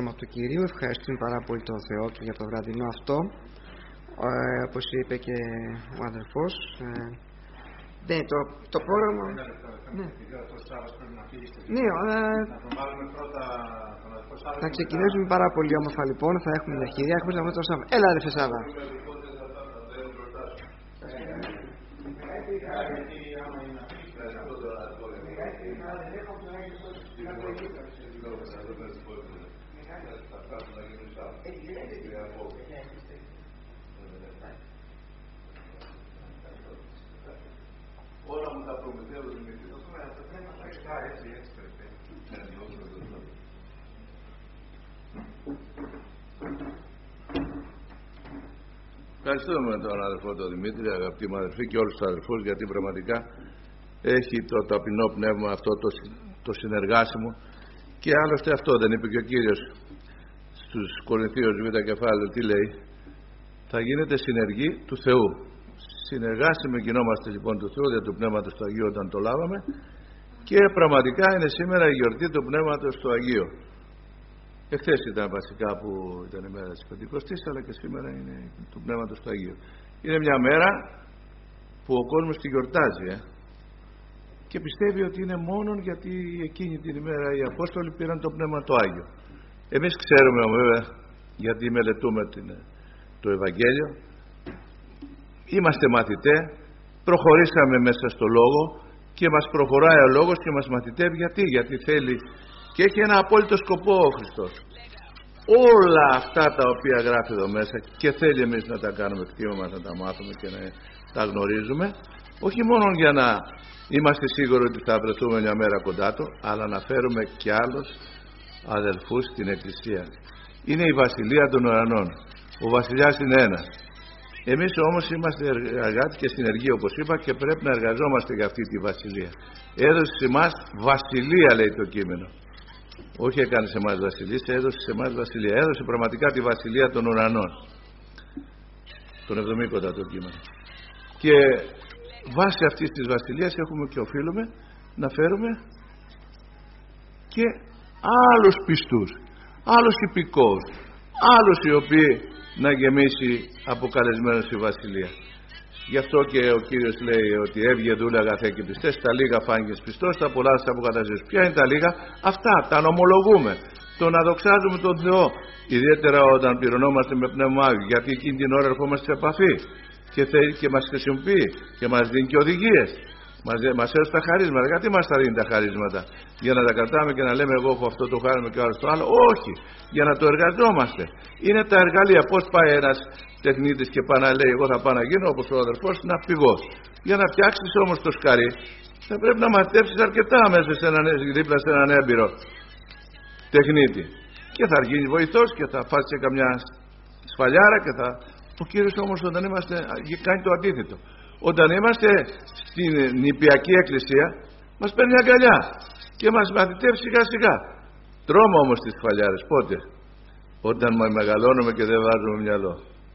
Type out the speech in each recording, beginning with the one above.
όνομα του Κυρίου. Ευχαριστούμε πάρα πολύ τον Θεό και για το βραδινό αυτό. Όπως είπε και ο αδερφός, ναι, το πρόγραμμα. Ναι, θα ξεκινήσουμε πάρα πολύ όμορφα λοιπόν. Θα έχουμε την ευκαιρία. Έχουμε να το Σάββα. Έλα, αδερφέ Σάββα. Όλα μου τα προμηθεύουν Δημήτρη. Ευχαριστούμε τον αδερφό τον Δημήτρη, αγαπητοί μου αδερφοί, και όλους τους αδερφούς, γιατί πραγματικά έχει το ταπεινό πνεύμα αυτό το συνεργάσιμο. Και άλλωστε αυτό δεν είπε και ο Κύριος στους Κορινθίους β' κεφάλαιο, τι λέει? Θα γίνετε συνεργοί του Θεού. Συνεργάσιμοι γινόμαστε λοιπόν του Θεού δια του Πνεύματος του Αγίου όταν το λάβαμε, και πραγματικά είναι σήμερα η γιορτή του Πνεύματος του Αγίου. Εχθές ήταν βασικά που ήταν η μέρα της Πεντηκοστής, αλλά και σήμερα είναι του Πνεύματος του Αγίου. Είναι μια μέρα που ο κόσμος τη γιορτάζει και πιστεύει ότι είναι μόνον γιατί εκείνη την ημέρα οι Απόστολοι πήραν το Πνεύμα το Άγιο. Εμείς ξέρουμε βέβαια, γιατί μελετούμε το Ευαγγέλιο, είμαστε μαθητέ, προχωρήσαμε μέσα στο Λόγο και μας προχωράει ο Λόγος και μας μαθητεύει. Γιατί θέλει και έχει ένα απόλυτο σκοπό ο Χριστός. Όλα αυτά τα οποία γράφει εδώ μέσα, και θέλει εμείς να τα κάνουμε κτήμα μας, να τα μάθουμε και να τα γνωρίζουμε, όχι μόνο για να είμαστε σίγουροι ότι θα βρεθούμε μια μέρα κοντά του, αλλά να φέρουμε και άλλους αδελφούς στην Εκκλησία. Είναι η Βασιλεία των Ουρανών. Ο Βασιλιάς είναι ένας. Εμείς όμως είμαστε εργάτες και συνεργοί, όπως είπα, και πρέπει να εργαζόμαστε για αυτή τη Βασιλεία. Έδωσε σε εμάς Βασιλεία, λέει το κείμενο. Όχι έκανε σε εμάς βασιλείς, έδωσε σε εμάς Βασιλεία. Έδωσε πραγματικά τη Βασιλεία των Ουρανών. Τον 70 το κείμενο. Και βάσει αυτής της Βασιλείας έχουμε και οφείλουμε να φέρουμε και άλλους πιστούς, άλλους υπηκόους, άλλους οι οποίοι να γεμίσει αποκαλεσμένος η Βασιλεία. Γι' αυτό και ο Κύριος λέει ότι έβγε δούλε αγαθέ και πιστές, τα λίγα φάνηκες πιστός, τα πολλά θα αποκαταστήσεις. Ποια είναι τα λίγα? Αυτά, τα νομολογούμε. Το να δοξάζουμε τον Θεό, ιδιαίτερα όταν πληρωνόμαστε με Πνεύμα Άγιο, γιατί εκείνη την ώρα ερχόμαστε σε επαφή και θέλει και μας χρησιμοποιεί και μας δίνει και οδηγίες. Μας έδωσε τα χαρίσματα. Γιατί μας τα δίνει τα χαρίσματα? Για να τα κρατάμε και να λέμε εγώ έχω αυτό το χάρισμα και άλλο το άλλο? Όχι, για να το εργαζόμαστε. Είναι τα εργαλεία. Πώς πάει ένας τεχνίτης και πάει να λέει εγώ θα πάω να γίνω όπως ο αδερφός ναυπηγός? Για να φτιάξεις όμως το σκαρί θα πρέπει να μαθητεύσεις αρκετά μέσα δίπλα σε έναν έμπειρο τεχνίτη, και θα γίνει βοηθός και θα φας και καμιά σφαλιάρα και θα... Ο Κύριος όμως όταν είμαστε κάνει το αντίθετο. Όταν είμαστε στην νηπιακή εκκλησία μας παίρνει αγκαλιά και μας μαθητεύει σιγά σιγά. Τρώμε όμως τις σφαλιάρες πότε? Όταν μεγαλώνουμε και δεν βάζουμε μυαλό.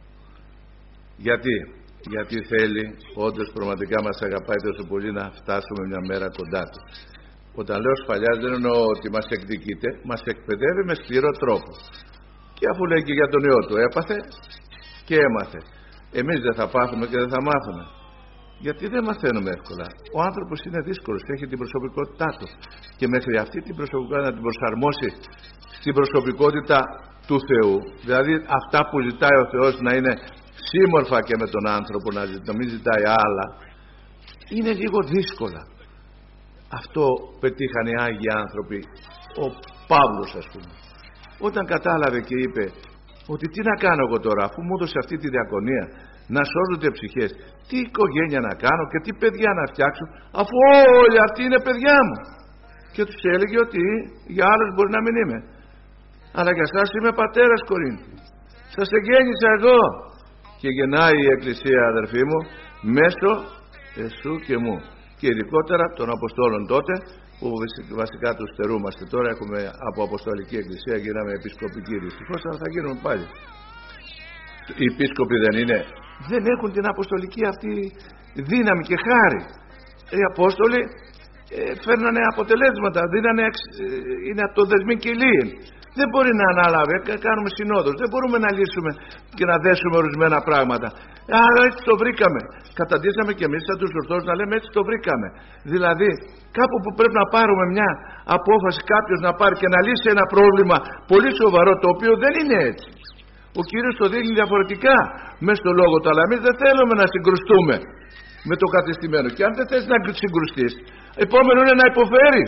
Γιατί θέλει όντως πραγματικά μας αγαπάει τόσο πολύ να φτάσουμε μια μέρα κοντά του. Όταν λέω σφαλιάρες δεν εννοώ ότι μας εκδικείται, μας εκπαιδεύει με σκληρό τρόπο. Και αφού λέει και για τον ιό του έπαθε και έμαθε, εμείς δεν θα πάθουμε και δεν θα μάθουμε? Γιατί δεν μαθαίνουμε εύκολα. Ο άνθρωπος είναι δύσκολος, έχει την προσωπικότητά του και μέχρι αυτή την προσωπικότητα να την προσαρμόσει στην προσωπικότητα του Θεού, δηλαδή αυτά που ζητάει ο Θεός να είναι σύμμορφα και με τον άνθρωπο, να μην ζητάει άλλα, είναι λίγο δύσκολα. Αυτό πετύχανε οι Άγιοι άνθρωποι. Ο Παύλος ας πούμε, όταν κατάλαβε και είπε ότι τι να κάνω εγώ τώρα, αφού μου έδωσε αυτή τη διακονία να σώζονται ψυχές, τι οικογένεια να κάνω και τι παιδιά να φτιάξω, αφού όλοι αυτοί είναι παιδιά μου? Και τους έλεγε ότι για άλλους μπορεί να μην είμαι, αλλά για εσάς είμαι πατέρας Κορίνθη, σας εγγέννησα εγώ. Και γεννάει η Εκκλησία, αδερφοί μου, μέσω εσού και μου, και ειδικότερα των Αποστόλων τότε, που βασικά τους στερούμαστε τώρα. Έχουμε από Αποστολική Εκκλησία, γίναμε επισκοπική δυστυχώς, αλλά θα γίνουμε πάλι. Οι επίσκοποι δεν έχουν την αποστολική αυτή δύναμη και χάρη. Οι Απόστολοι φέρνανε αποτελέσματα, είναι το δεσμοί κυλίν. Δεν μπορεί να αναλάβει, κάνουμε συνόδους, δεν μπορούμε να λύσουμε και να δέσουμε ορισμένα πράγματα. Άρα έτσι το βρήκαμε. Καταντήσαμε και εμείς σαν τους ορθόδοξους να λέμε έτσι το βρήκαμε. Δηλαδή κάπου που πρέπει να πάρουμε μια απόφαση, κάποιος να πάρει και να λύσει ένα πρόβλημα πολύ σοβαρό, το οποίο δεν είναι έτσι. Ο Κύριος το δείχνει διαφορετικά μέσα στο λόγο του, αλλά εμείς δεν θέλουμε να συγκρουστούμε με το κατεστημένο. Και αν δεν θες να συγκρουστείς, επόμενο είναι να υποφέρεις.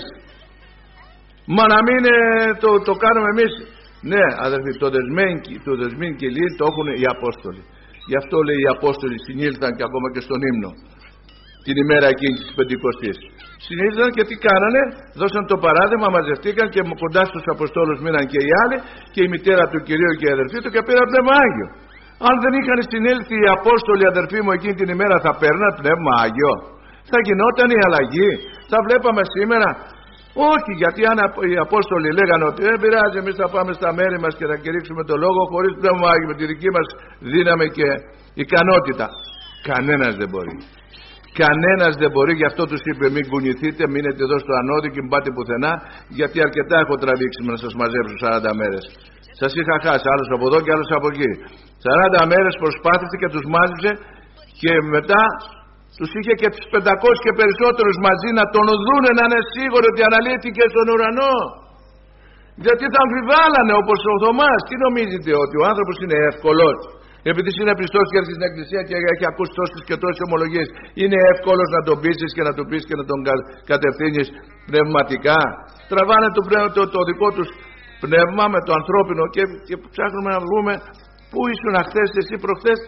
Μα να μην το κάνουμε εμείς. Ναι αδερφοί, το δεσμήν και λύ το έχουν οι Απόστολοι. Γι' αυτό λέει οι Απόστολοι συνήλθαν και ακόμα και στον ύμνο την ημέρα εκείνη της Πεντηκοστής. Συνήλθαν και τι κάνανε? Δώσαν το παράδειγμα, μαζευτήκαν και κοντά στους Αποστόλους μείναν και οι άλλοι και η μητέρα του Κυρίου και η αδερφή του και πήραν Πνεύμα Άγιο. Αν δεν είχαν συνέλθει οι Απόστολοι, αδερφοί μου, εκείνη την ημέρα θα παίρναν Πνεύμα Άγιο? Θα γινόταν η αλλαγή? Θα βλέπαμε σήμερα? Όχι, γιατί αν οι Απόστολοι λέγανε ότι δεν πειράζει, εμείς θα πάμε στα μέρη μας και θα κηρύξουμε το λόγο χωρίς Πνεύμα Άγιο, με τη δική μας δύναμη και ικανότητα. Κανένας δεν μπορεί. Κανένας δεν μπορεί, γι' αυτό τους είπε μην κουνηθείτε, μείνετε εδώ στο ανώδη και μην πάτε πουθενά, γιατί αρκετά έχω τραβήξει να σας μαζέψω 40 μέρες. Σας είχα χάσει, άλλος από εδώ και άλλος από εκεί. 40 μέρες προσπάθησε και τους μάζεψε και μετά τους είχε και τους 500 και περισσότερους μαζί να τον δούνε, να είναι σίγουροι ότι αναλύθηκε στον ουρανό. Γιατί θα αμφιβάλλανε όπως ο Θωμάς. Τι νομίζετε, ότι ο άνθρωπος είναι εύκολος? Επειδή είναι πιστός και έρθει στην εκκλησία και έχει ακούσει τόσες και τόσες ομολογίες, είναι εύκολος να τον πείσεις και να του πεις και να τον κατευθύνεις πνευματικά? Τραβάνε το δικό τους πνεύμα με το ανθρώπινο και ψάχνουμε να βρούμε πού ήσουν χθες, εσύ προχθές.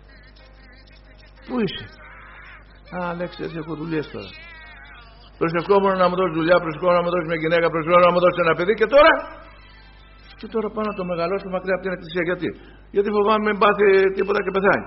Πού είσαι? Αλέξη, έτσι έχω δουλειές τώρα. Προσευχόμουν να μου δώσει δουλειά, προσευχόμουν να μου δώσει μια γυναίκα, προσευχόμουν να μου δώσει ένα παιδί και τώρα πάω να το μεγαλώσω μακριά από την εκκλησία. Γιατί φοβάμαι μην πάθει τίποτα και πεθάνει.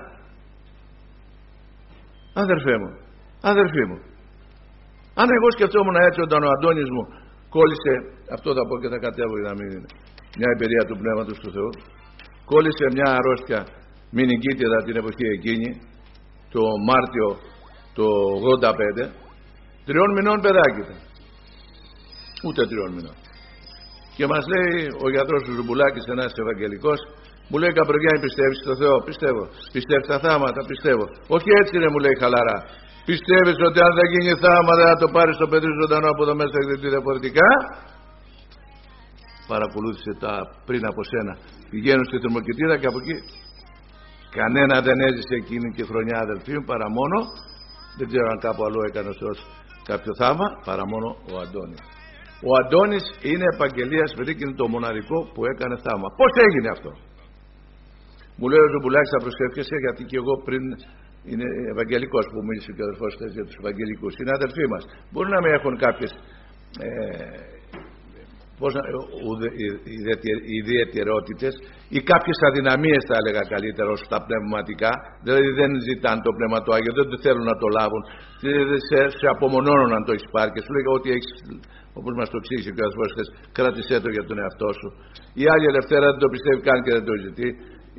Αδερφέ μου, αν εγώ σκεφτόμουν έτσι όταν ο Αντώνης μου κόλλησε, αυτό θα πω και θα κατέβω για να μην είναι μια εμπειρία του Πνεύματος του Θεού, κόλλησε μια αρρώστια μηνυκίτιδα την εποχή εκείνη, το Μάρτιο το 85, 3 μηνών παιδάκι ήταν. Ούτε 3 μηνών. Και μας λέει ο γιατρός του Ζουμπουλάκης, ένας Ευαγγελικός, μου λέει Καπρογιάννη, πιστεύεις στο Θεό? Πιστεύω. Πιστεύεις στα θάματα? Πιστεύω. Όχι έτσι ρε, μου λέει χαλαρά. Πιστεύεις ότι αν δεν γίνει θάματα θα το πάρεις το παιδί ζωντανό από εδώ μέσα και διαφορετικά? Παρακολούθησε τα πριν από σένα. Πηγαίνουν στη θερμοκηπίδα και από εκεί κανένα δεν έζησε εκείνη τη χρονιά, αδελφοί μου, παρά μόνο, δεν ξέρω αν κάπου αλλού έκανε ο Θεός κάποιο θαύμα, παρά μόνο ο Αντώνης. Ο Αντώνης είναι επαγγελίας, παιδί, και είναι το μοναδικό που έκανε θαύμα. Πώς έγινε αυτό? Μου λέει ο Ζουμπουλάκης, θα προσευχέσαι, γιατί και εγώ πριν είναι Ευαγγελικός που μίλησε και ο αδερφός χθες για τους Ευαγγελικούς. Είναι αδελφοί μας. Μπορεί να μην έχουν κάποιες ιδιαιτερότητες ή κάποιες αδυναμίες, θα έλεγα καλύτερα, ως τα πνευματικά. Δηλαδή δεν ζητάνε το Πνεύμα το Άγιο, δεν το θέλουν να το λάβουν, σε απομονώνουν αν το έχεις πάρει και σου λέει ότι έχεις, όπως μας το εξήγησε και ο αδερφός χθες, κράτησέ το για τον εαυτό σου. Η άλλη ελευθέρα δεν το πιστεύει καν και δεν το ζητεί.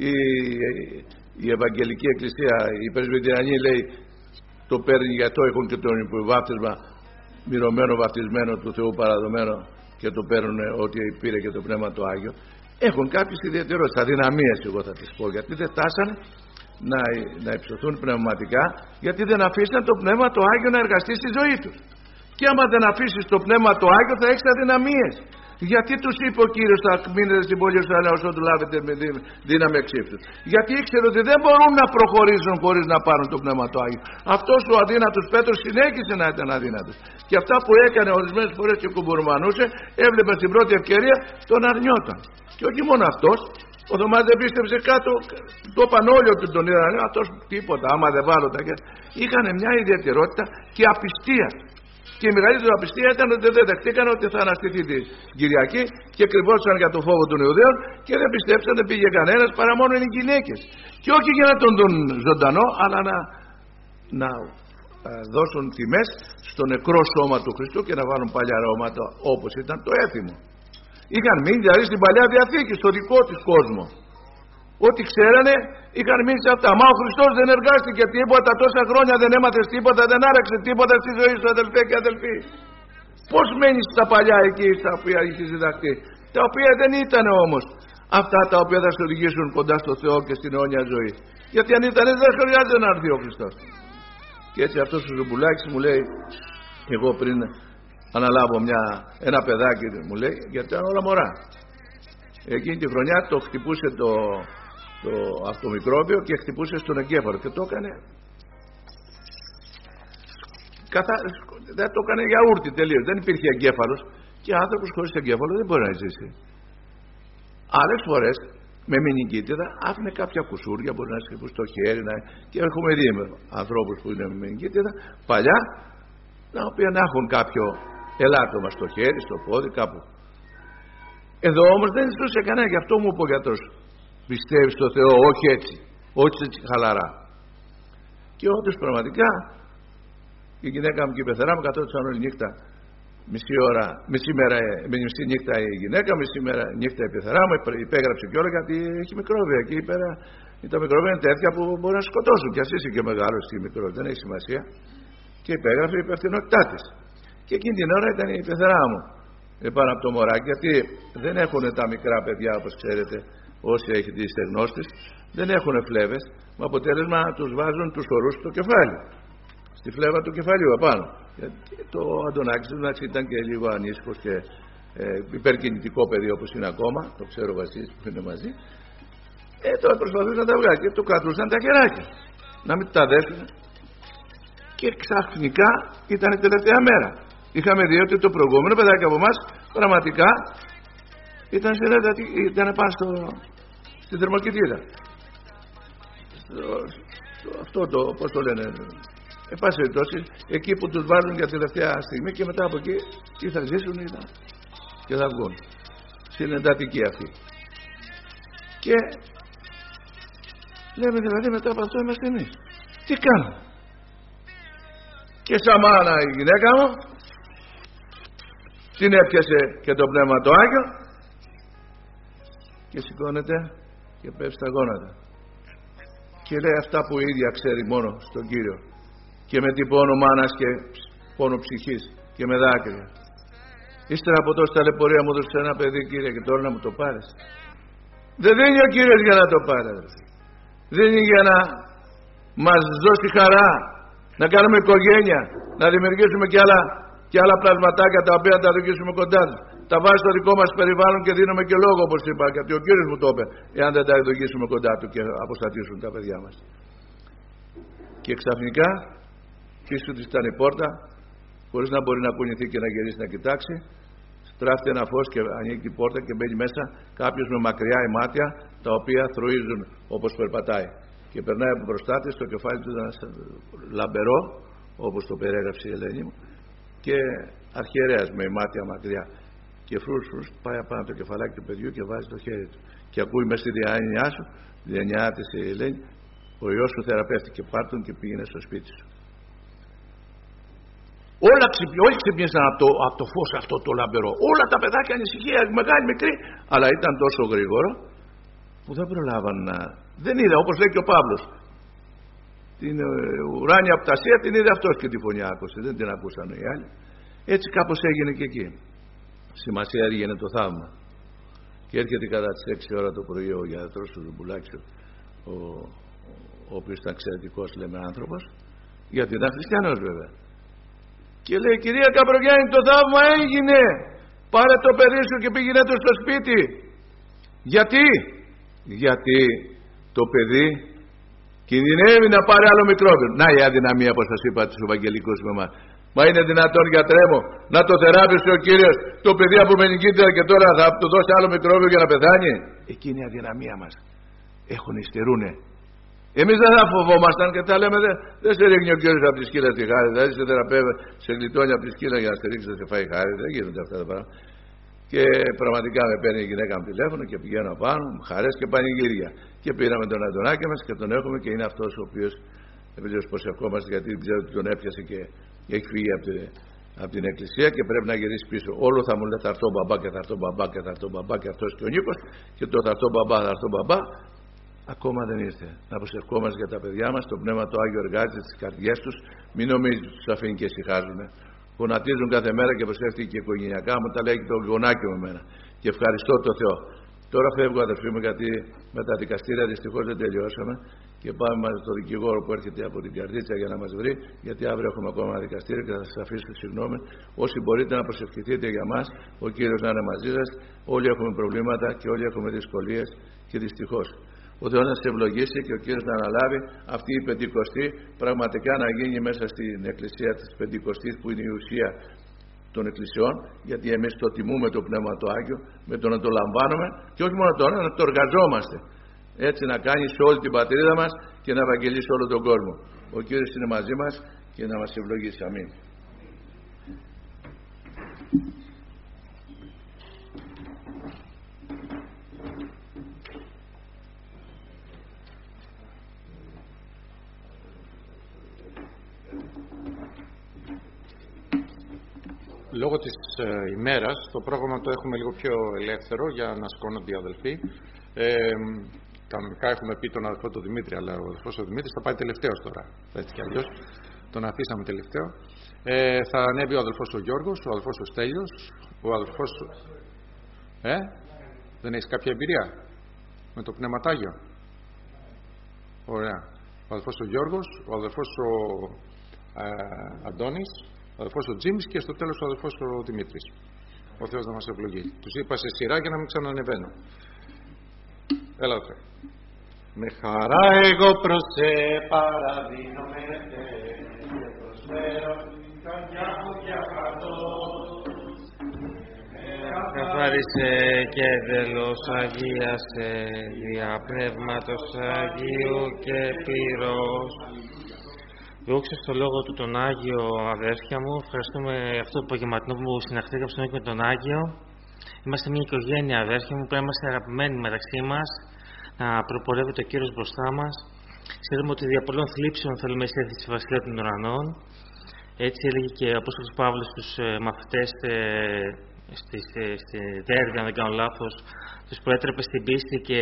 Η Ευαγγελική Εκκλησία, η Πρεσβυτεριανή λέει το παίρνει, γιατί το έχουν και το υποβάπτισμα μυρωμένο, βαπτισμένο του Θεού παραδομένο και το παίρνουν ότι πήρε και το Πνεύμα το Άγιο. Έχουν κάποιες ιδιαιτερότητες, αδυναμίες εγώ θα τις πω, γιατί δεν φτάσανε να υψωθούν πνευματικά, γιατί δεν αφήσαν το Πνεύμα το Άγιο να εργαστεί στη ζωή τους. Και άμα δεν αφήσεις το Πνεύμα το Άγιο θα έχεις αδυναμίες. Γιατί τους είπε ο Κύριος θα μείνετε στην πόλη σου αλλά όσο του λάβετε με δύναμη εξήφθους? Γιατί ήξερε ότι δεν μπορούν να προχωρήσουν χωρίς να πάρουν το Πνεύμα το Άγιο. Αυτός ο αδύνατος Πέτρος συνέχισε να ήταν αδύνατος. Και αυτά που έκανε ορισμένες φορές και κουμπουρμανούσε, έβλεπε στην πρώτη ευκαιρία τον αρνιόταν. Και όχι μόνο αυτός, ο Θωμάς δεν πίστεψε κάτω, το είπαν όλοι ότι τον είδαν, αυτός τίποτα, άμα δεν βάλω τα χέρια. Είχαν μια ιδιαιτερότητα και απιστία. Και η μεγαλύτερη απιστία ήταν ότι δεν δεχτήκαν ότι θα αναστηθεί την Κυριακή και κρυβόντουσαν για το φόβο των Ιουδαίων και δεν πιστέψαν, δεν πήγε κανένας παρά μόνο οι γυναίκες. Και όχι για να τον δουν ζωντανό, αλλά να δώσουν τιμές στο νεκρό σώμα του Χριστού και να βάλουν παλιά αρώματα όπως ήταν το έθιμο. Είχαν μείνει δηλαδή στην Παλιά Διαθήκη, στο δικό της κόσμο. Ό,τι ξέρανε είχαν μείνει σε αυτά. Μα ο Χριστός δεν εργάστηκε τίποτα τόσα χρόνια, δεν έμαθες τίποτα, δεν άραξε τίποτα στη ζωή σου, αδελφέ και αδελφοί. Πώς μένεις στα παλιά εκεί στα οποία έχεις διδαχθεί τα οποία δεν ήταν όμως αυτά τα οποία θα σε οδηγήσουν κοντά στο Θεό και στην αιώνια ζωή. Γιατί αν ήταν, δεν χρειάζεται να έρθει ο Χριστός. Και έτσι αυτός ο Ζουμπουλάκης μου λέει, εγώ πριν αναλάβω ένα παιδάκι, μου λέει, γιατί ήταν όλα μωρά. Εκείνη τη χρονιά το χτυπούσε το αυτομικρόβιο και χτυπούσε στον εγκέφαλο και το έκανε δεν το έκανε γιαούρτι τελείως. Δεν υπήρχε εγκέφαλος και άνθρωπος χωρίς εγκέφαλο δεν μπορεί να ζήσει. Άλλες φορές με μηνυγκίτιδα άφηνε κάποια κουσούρια, μπορεί να σκεφτούν στο χέρι και έχουμε δει με ανθρώπους που είναι με μηνυγκίτιδα παλιά, τα οποία να έχουν κάποιο ελάττωμα στο χέρι, στο πόδι, κάπου. Εδώ όμως δεν ζητούσε κανένα, γι' αυτό μου είπε ο γιατρός, πιστεύει στο Θεό, όχι έτσι, όχι έτσι χαλαρά. Και όντως πραγματικά η γυναίκα μου και η πεθερά μου καθόντουσαν όλη νύχτα, μισή νύχτα η γυναίκα, μισή νύχτα η πεθερά μου, υπέγραψε κιόλα γιατί έχει μικρόβια εκεί πέρα. Τα μικρόβια είναι τέτοια που μπορεί να σκοτώσουν, κι ας είσαι και μεγάλος ή μικρό, δεν έχει σημασία. Και υπέγραφε η υπευθυνότητά της. Και εκείνη την ώρα ήταν η πεθερά μου επάνω από το μωράκι, γιατί δεν έχουν τα μικρά παιδιά, όπως ξέρετε, όσοι έχετε τις στεγνώσεις, δεν έχουν φλέβες, με αποτέλεσμα τους βάζουν τους ορούς στο κεφάλι, στη φλέβα του κεφαλιού επάνω. Γιατί το Αντωνάκης ήταν και λίγο ανήσυχος και υπερκινητικό παιδί όπως είναι ακόμα, το ξέρω ο Βασίλης που είναι μαζί. Τώρα προσπαθούσαν να τα βγάλει και του κρατούσαν τα χεράκια, να μην τα δέσουν. Και ξαφνικά ήταν η τελευταία μέρα. Είχαμε δει ότι το προηγούμενο παιδάκι από εμάς πραγματικά ήταν πάνω στη θερμοκηπίδα. Αυτό πώς το λένε, εν πάση περιπτώσει, εκεί που τους βάλουν για τελευταία στιγμή και μετά από εκεί ή θα ζήσουν και θα βγουν. Στην εντατική αυτή. Και λέμε δηλαδή μετά από αυτό είμαστε εμείς. Τι κάνουμε? Και σαν μάνα η γυναίκα μου την έπιασε και το Πνεύμα το Άγιο και σηκώνεται και πέφτει στα γόνατα και λέει αυτά που η ίδια ξέρει μόνο στον Κύριο και με την πόνο μάνας και πόνο ψυχής και με δάκρυα. Ύστερα από τόση ταλαιπωρία μου έδωσε ένα παιδί, Κύριε, και τώρα να μου το πάρεις. Δεν δίνει ο Κύριος για να το πάρει, δίνει για να μας δώσει χαρά, να κάνουμε οικογένεια, να δημιουργήσουμε και άλλα πλασματάκια τα οποία τα δικήσουμε κοντά τους. Τα βάζει στο δικό μας περιβάλλον και δίνουμε και λόγο, όπως είπα, γιατί ο Κύριος μου το είπε, εάν δεν τα δικήσουμε κοντά του και αποστατήσουν τα παιδιά μας. Και ξαφνικά πίσω της ήταν η πόρτα, χωρίς να μπορεί να κουνηθεί και να γυρίσει να κοιτάξει, στράφτει ένα φως και ανοίγει την πόρτα και μπαίνει μέσα κάποιος με μακριά μάτια, τα οποία θροίζουν όπως περπατάει. Και περνάει από μπροστά της, το κεφάλι του ήταν λαμπερό, όπως το περιέγραψε η Ελένη μου, και αρχιερέας με μάτια μακριά. Και φρούς πάει απάνω το κεφαλάκι του παιδιού και βάζει το χέρι του. Και ακούει μέσα στη διάνοιά σου, τη διάνοιά της η Ελένη, ο Υιός σου θεραπεύτηκε, πάρτον και πήγαινε στο σπίτι σου. Όλοι ξυπνήσαν από το φως αυτό το λαμπερό. Όλα τα παιδάκια ανησυχία, μεγάλη, μικρή, αλλά ήταν τόσο γρήγορο που δεν προλάβαν να. Δεν είδα, όπως λέει και ο Παύλος. Την ουράνια πτασία την είδε αυτός και τη φωνή άκουσε, δεν την ακούσαν οι άλλοι. Έτσι κάπως έγινε και εκεί. Σημασία έγινε το θαύμα. Και έρχεται κατά τις 6 ώρα το πρωί ο γιατρός του Ζουμπουλάκης, ο οποίος ήταν εξαιρετικός, λέμε, άνθρωπος, γιατί ήταν χριστιανός βέβαια. Και λέει, κυρία Καπρογιάννη, το θαύμα έγινε. Πάρε το παιδί σου και πήγαινε το στο σπίτι. Γιατί το παιδί κινδυνεύει να πάρει άλλο μικρόβιο. Να η αδυναμία, όπως σας είπα, τους Ευαγγελικούς με εμάς. Μα είναι δυνατόν, γιατρέ μου, να το θεράπευσε ο Κύριος το παιδί από μενικίτιδα και τώρα θα του δώσει άλλο μικρόβιο για να πεθάνει? Εκείνη η αδυναμία μας. Υστερούνε. Εμείς δεν θα φοβόμασταν και τα λέμε, δεν σε ρίχνει ο Κύριος από τη σκύλα τη χάρη, δηλαδή σε θεραπεύει, σε γλιτώνει από τη σκύλα για να σε ρίξει να σε φάει χάρη. Δεν γίνονται αυτά τα πράγματα. Και πραγματικά με παίρνει η γυναίκα μου τηλέφωνο και πηγαίνω πάνω, χαρές και πανηγύρια. Και πήραμε τον Αντωνάκη μας και τον έχουμε και είναι αυτός ο οποίος, επειδή προσευχόμαστε, γιατί ξέρω ότι τον έπιασε και έχει φύγει από την εκκλησία και πρέπει να γυρίσει πίσω. Όλο θα μου λέει θα έρθω μπαμπά και θα έρθω μπαμπά και θα έρθω μπαμπά και αυτός και ο Νίκος και το θα έρθω μπαμπά, θα έρθω μπαμπά. Ακόμα δεν ήρθε. Να προσευχόμαστε για τα παιδιά μας, το Πνεύμα το Άγιο εργάζεται στις καρδιές τους, μην νομίζετε τους αφήνει και ησυχάζουν. Γονατίζουν κάθε μέρα και προσεύχεται και οικογενειακά μου, τα λέει και το γονάκι μου εμένα. και ευχαριστώ τον Θεό. Τώρα φεύγω, αδερφοί μου, γιατί με τα δικαστήρια δυστυχώς δεν τελειώσαμε και πάμε με τον δικηγόρο που έρχεται από την Καρδίτσα για να μας βρει, γιατί αύριο έχουμε ακόμα ένα δικαστήριο και θα σας αφήσω συγγνώμη. Όσοι μπορείτε να προσευχηθείτε για μας, ο Κύριος να είναι μαζί σας. Όλοι έχουμε προβλήματα και όλοι έχουμε δυσκολίες και δυστυχώς. Ο Θεός να σας ευλογήσει και ο Κύριος να αναλάβει αυτή η Πεντηκοστή πραγματικά να γίνει μέσα στην Εκκλησία της Πεντηκοστής, που είναι η ουσία των εκκλησιών, γιατί εμείς το τιμούμε το Πνεύμα το Άγιο με το να το λαμβάνουμε και όχι μόνο τώρα να το εργαζόμαστε, έτσι να κάνει σε όλη την πατρίδα μας και να ευαγγελίσει όλο τον κόσμο. Ο Κύριος είναι μαζί μας και να μας ευλογήσει. Αμήν. Λόγω της ημέρας, το πρόγραμμα το έχουμε λίγο πιο ελεύθερο για να σηκώνονται οι αδελφοί. Κανονικά έχουμε πει τον αδελφό του Δημήτρη, αλλά ο αδελφός ο Δημήτρης θα πάει τελευταίος τώρα. Έτσι κι αλλιώς τον αφήσαμε τελευταίο. Θα ανέβει ο αδελφός ο Γιώργος, ο αδελφός ο Στέλιος, ο αδελφός... Δεν έχεις κάποια εμπειρία με το Πνευματάγιο? Ωραία. Ο αδελφός ο Γιώργος, ο αδελφός ο Αντώνης, ο αδελφός ο Τζίμις και στο τέλος ο αδελφός ο Δημήτρης. Ο Θεός να μας ευλογεί. Τους είπα σε σειρά για να μην ξανανεβαίνω. Έλα, αδελφέ. Με χαρά εγώ προς σε παραδίνομαι και προσφέρω την καρδιά μου για χαρτός. Καθάρισε και εντελώς αγίασε δια Πνεύματος Αγίου και πυρός. Δόξα στο λόγο του τον Άγιο, αδέρφια μου. Ευχαριστούμε αυτό το απογευματινό που συναχθήκαμε με τον Άγιο. Είμαστε μια οικογένεια, αδέρφια μου, πρέπει να είμαστε αγαπημένοι μεταξύ μας, να προπορεύεται ο Κύριος μπροστά μας. Ξέρουμε ότι δια πολλών θλίψεων θέλουμε εισέλθει στη Βασιλεία των Ουρανών. Έτσι έλεγε και ο Απόστολος Παύλος στους μαθητές στη Δέρβη, αν δεν κάνω λάθος. Τους προέτρεπε στην πίστη και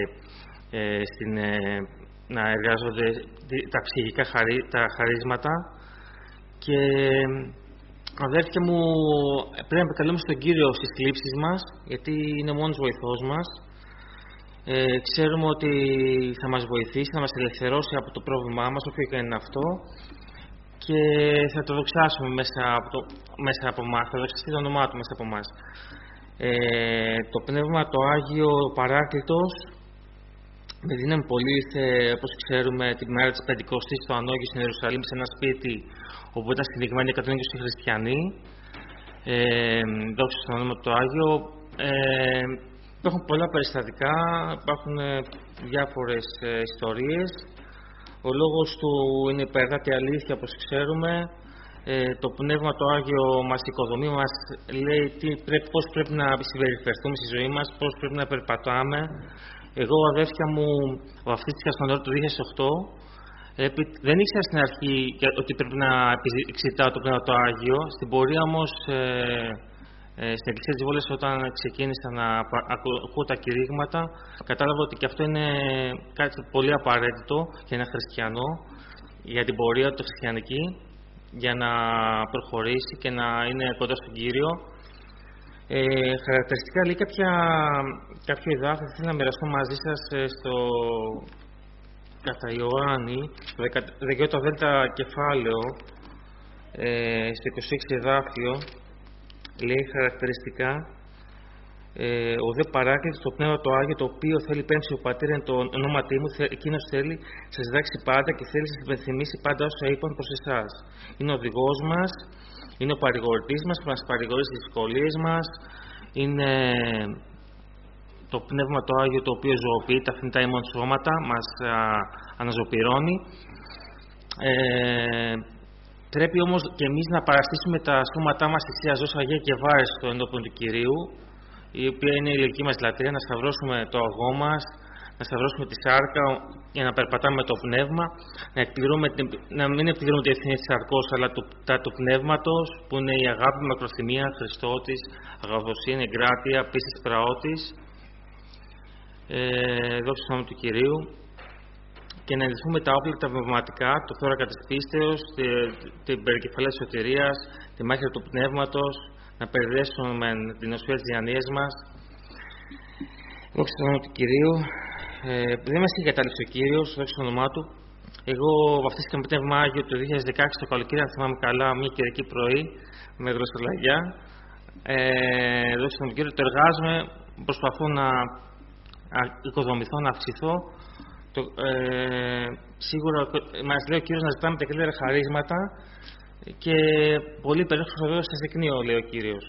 να εργάζονται τα ψυχικά τα χαρίσματα. Και αδέρφια μου, πρέπει να επικαλούμε στον Κύριο στις θλίψεις μας, γιατί είναι ο μόνος βοηθός μας. Ξέρουμε ότι θα μας βοηθήσει, θα μας ελευθερώσει από το πρόβλημά μας, όποιο και είναι αυτό, και θα το δοξάσουμε μέσα από εμάς, θα δοξαστεί το όνομά του μέσα από εμάς. Το Πνεύμα το Άγιο, ο Παράκλητος, με δύναμη πολύ ήρθε, όπως ξέρουμε, την μέρα της Πεντηκοστής στο Ανόγιο στην Ιερουσαλήμ, σε ένα σπίτι όπου ήταν στηριγμένοι 120 χριστιανοί. Δόξα στον όνομα του Άγιο. Υπάρχουν πολλά περιστατικά, υπάρχουν διάφορες ιστορίες. Ο λόγος του είναι υπεργάτη αλήθεια, όπως ξέρουμε. Το Πνεύμα το Άγιο μας οικοδομεί, μας λέει πώς πρέπει να συμπεριφερθούμε στη ζωή μας, πώς πρέπει να περπατάμε. Εγώ, αδέρφια μου, βαφτίστηκα στον όρο του 2008. Δεν ήξερα στην αρχή ότι πρέπει να εξητάω το Πνεύμα το Άγιο. Στην πορεία όμως, στην Εκκλησία της Βόλης, όταν ξεκίνησα να ακούω τα κηρύγματα, κατάλαβα ότι και αυτό είναι κάτι πολύ απαραίτητο για ένα χριστιανό, για την πορεία του χριστιανική, για να προχωρήσει και να είναι κοντά στον Κύριο. Χαρακτηριστικά λέει κάποιο εδάφιο θα ήθελα να μοιραστώ μαζί σας κατά Ιωάννη, το 10 κεφάλαιο, στο 26 εδάφιο, λέει χαρακτηριστικά ο δε Παράκλητος, το Πνεύμα το Άγιο, το οποίο θέλει πέμψει ο Πατήρ εν το ονόματί μου, εκείνος θέλει να σας διδάξει πάντα και θέλει να σας υπενθυμίσει πάντα όσα είπαν προς εσάς. Είναι ο οδηγός μας, είναι ο παρηγορητής μας που μας παρηγορεί στις δυσκολίες μας, είναι το Πνεύμα το Άγιο το οποίο ζωοποιεί τα θνητά ημών σώματα, μας αναζωπυρώνει. Πρέπει όμως και εμείς να παραστήσουμε τα σώματά μας στη Θεία Ζώσα Αγία και Βάρεστο ενώπιον του Κυρίου, η οποία είναι η λογική μας λατρεία, να σταυρώσουμε το αγώ μας, να σταυρώσουμε τη σάρκα για να περπατάμε με το πνεύμα, να μην εκπληρώνουμε τη ευθύνη της σαρκός, αλλά του πνεύματος, που είναι η αγάπη, η μακροθυμία, Χριστότης, αγαθοσύνη, εγκράτεια, πίστης, πραότης, δόξα στον όνομα του Κυρίου, και να ενδυθούμε τα όπλα τα πνευματικά, το θώρακα της πίστεως, την περικεφαλαία σωτηρίας, τη μάχη του πνεύματος, να περιδέσουμε την οσφαίρα της διανοίας μας, Δόξα τω όνομα του Κυρίου. Δεν μας είχε καταλήψει ο Κύριος, δόξα τω όνομά του. Εγώ βαφτίστηκα με πνεύμα Άγιο το 2016 το καλοκαίρι, αν θυμάμαι καλά, μια Κυριακή πρωί με δροσολαγιά. Δόξα τω όνομα του Κύριου. Το εργάζομαι, προσπαθώ να οικοδομηθώ, να αυξηθώ. Σίγουρα μας λέει ο Κύριος να ζητάμε τα καλύτερα χαρίσματα και πολύ περίπτωση εδώ σας δεικνύω, λέει ο Κύριος.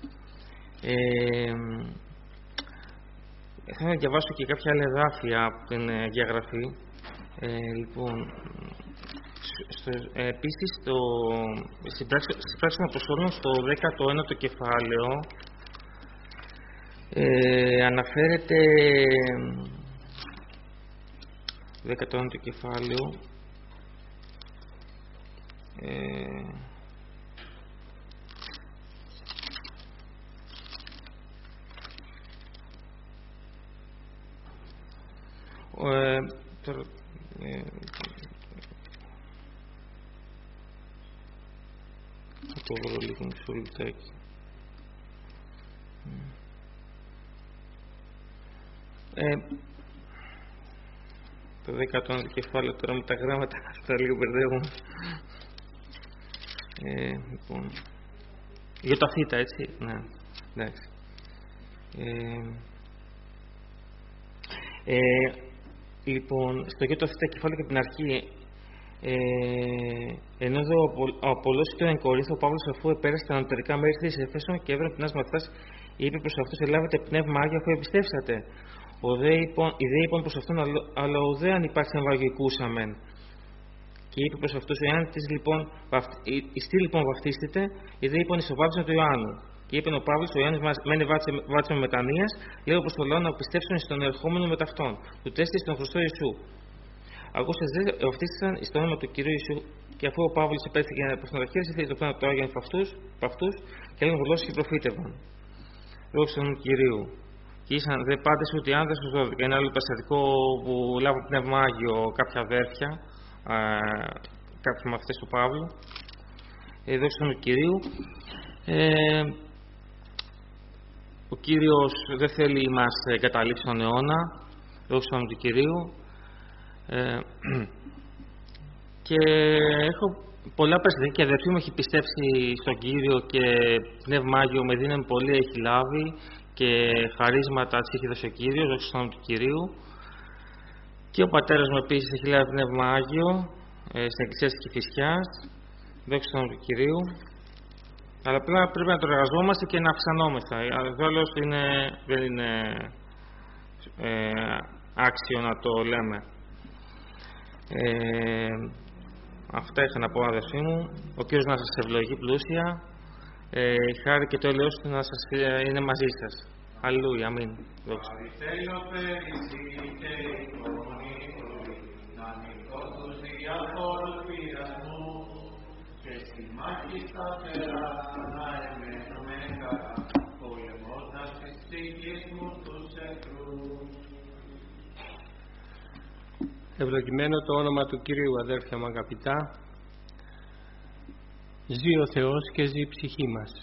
Θα να διαβάσω και κάποια άλλα εδάφια από την διαγραφή. Λοιπόν, επίσης, στην πράξη των Αποστόλων, στο 19ο κεφάλαιο, αναφέρεται 19ο κεφάλαιο, θα το βρω λίγο μισό λεπτάκι. Το 19ο κεφάλαιο τώρα με τα γράμματα αυτά λίγο μπερδεύουν. Λοιπόν, για το θήτα, έτσι, ναι, εντάξει. Λοιπόν, στο γιο το θήτα κεφάλαιο και την αρχή, ενώ εδώ ο Απόλλως ήταν εν Κορίνθο, ο Παύλος, αφού επέρασε τα ανωτερικά μέρη της Εφέσων και έβρε πνεύμα αυτάς, είπε προς αυτούς: ελάβετε πνεύμα Άγιο αφού εμπιστεύσατε. Οι δε είπαν προς αυτόν: αλλά ο δε αν υπάρχει εμβαγικούσαμεν. Και είπε προς αυτούς: εάν ιστή λοιπόν βαφτίστητε, οι δε είπαν: ισοβάψαν του Ιωάννου. Και είπε ο Παύλος: ο Ιωάννης μένει βάτσε με μετανοίας, λέγω προς το λαό να πιστέψουν στον ερχόμενο με ταυτόν, του τέστη στον Χριστό Ιησού. Ακούσες δε βαφτίστησαν στο όνομα του Κυρίου Ιησού, και αφού ο Παύλος επέθηκε προς τον αρχαίρεση, ήρθε το πνεύμα του Άγιον από αυτούς και έλεγαν γλώσσες και προφήτευαν. Δόξα τω Κυρίου. Και ήσαν δε πάντες ούτε οι άνδρες τους 12. Ένα άλλο περιστατικό που λάβω πνεύμα Άγιο κάποια αδέρφια, κάποιοι μαθητές του Παύλου. Δόξα τω Κυρίου. Ο Κύριος δεν θέλει μας εγκαταλείψει τον αιώνα. Δόξα τω Κυρίου. Και έχω πολλά περιστατικά και η αδερφή μου έχει πιστέψει στον Κύριο και πνεύμα Άγιο με δύναμη πολύ έχει λάβει και χαρίσματα της έχει δώσει ο Κύριος, δόξα τω όνομα του Κυρίου. Και ο πατέρας μου επίσης έχει λάβει πνεύμα Άγιο στην Εκκλησία της Κηφισιάς, δόξα τω όνομα του Κυρίου. Αλλά απλά πρέπει να το εργαζόμαστε και να αυξανόμεθα. Αλλιώς δεν είναι άξιο να το λέμε. Αυτά είχα να πω, αδερφοί μου. Ο Κύριος να σας ευλογεί πλούσια. Η χάρη και το έλεος του να σας είναι μαζί σας. Αλληλούια, αμήν. Δόξα. Ευλογημένο το όνομα του Κυρίου, αδέρφια μου αγαπητά. Ζει ο Θεός και ζει η ψυχή μας.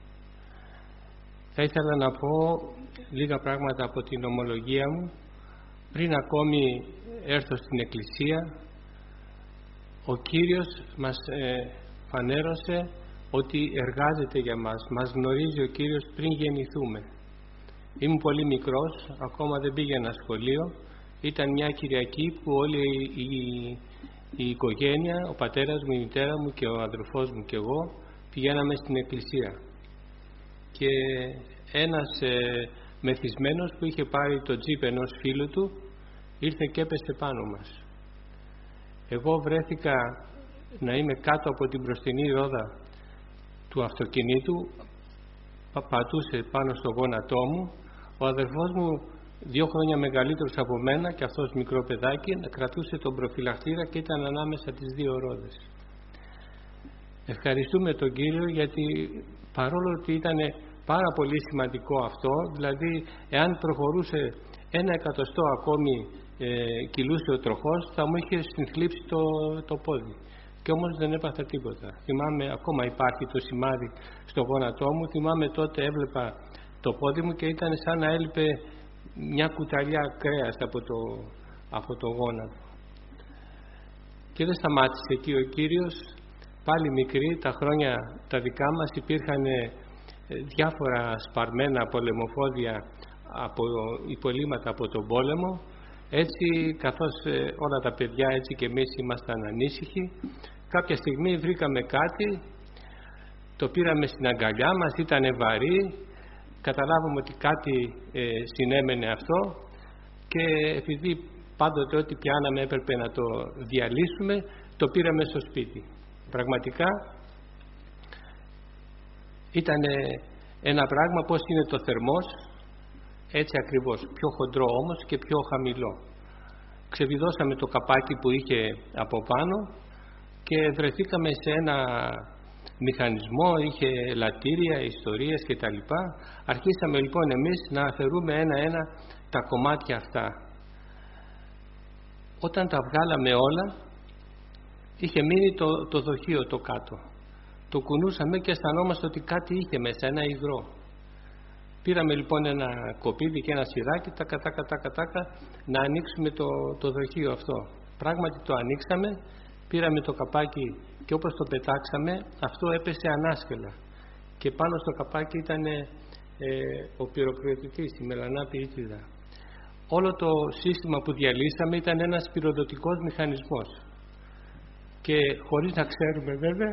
Θα ήθελα να πω λίγα πράγματα από την ομολογία μου. Πριν ακόμη έρθω στην Εκκλησία, ο Κύριος μας φανέρωσε ότι εργάζεται για μας. Μας γνωρίζει ο Κύριος πριν γεννηθούμε. Ήμουν πολύ μικρός, ακόμα δεν πήγαινα σχολείο. Ήταν μια Κυριακή που όλη η οικογένεια, ο πατέρας μου, η μητέρα μου και ο αδερφός μου και εγώ πηγαίναμε στην εκκλησία. Και ένας μεθυσμένος που είχε πάρει το τζιπ ενός φίλου του ήρθε και έπεσε πάνω μας. Εγώ βρέθηκα να είμαι κάτω από την μπροστινή ρόδα του αυτοκινήτου, πατούσε πάνω στο γόνατό μου. Ο αδερφός μου, 2 χρόνια μεγαλύτερος από μένα και αυτός μικρό παιδάκι, κρατούσε τον προφυλακτήρα και ήταν ανάμεσα τις 2 ρόδες. Ευχαριστούμε τον Κύριο, γιατί παρόλο ότι ήταν πάρα πολύ σημαντικό αυτό, δηλαδή εάν προχωρούσε 1 εκατοστό ακόμη κυλούσε ο τροχός, θα μου είχε συνθλίψει το πόδι. Και όμως δεν έπαθα τίποτα. Θυμάμαι, ακόμα υπάρχει το σημάδι στο γόνατό μου, θυμάμαι τότε έβλεπα το πόδι μου και ήταν σαν να έλειπε μια κουταλιά κρέας από το γόνατο. Και δεν σταμάτησε εκεί ο Κύριος. Πάλι μικροί, τα χρόνια τα δικά μας, υπήρχαν διάφορα σπαρμένα πολεμοφόδια από υπολείμματα από τον πόλεμο. Έτσι, καθώς όλα τα παιδιά, έτσι και εμείς ήμασταν ανήσυχοι, κάποια στιγμή βρήκαμε κάτι, το πήραμε στην αγκαλιά μας, ήταν βαρύ, καταλάβαμε ότι κάτι συνέμενε αυτό και επειδή πάντοτε ό,τι πιάναμε έπρεπε να το διαλύσουμε, το πήραμε στο σπίτι. Πραγματικά ήταν ένα πράγμα, πώς είναι το θερμός, έτσι ακριβώς, πιο χοντρό όμως και πιο χαμηλό. Ξεβιδώσαμε το καπάκι που είχε από πάνω και βρεθήκαμε σε ένα μηχανισμό, είχε λατήρια, ιστορίες κτλ. Αρχίσαμε λοιπόν εμείς να αφαιρούμε ένα-ένα τα κομμάτια αυτά. Όταν τα βγάλαμε όλα, είχε μείνει το δοχείο το κάτω. Το κουνούσαμε και αισθανόμαστε ότι κάτι είχε μέσα, ένα υγρό. Πήραμε λοιπόν ένα κοπίδι και ένα σειράκι, τάκα, να ανοίξουμε το δοχείο αυτό. Πράγματι το ανοίξαμε, πήραμε το καπάκι και όπως το πετάξαμε, αυτό έπεσε ανάσκελα. Και πάνω στο καπάκι ήταν ο πυροκροτητής, η μελανά ποιήτιδα. Όλο το σύστημα που διαλύσαμε ήταν ένας πυροδοτικός μηχανισμός. Και χωρίς να ξέρουμε βέβαια,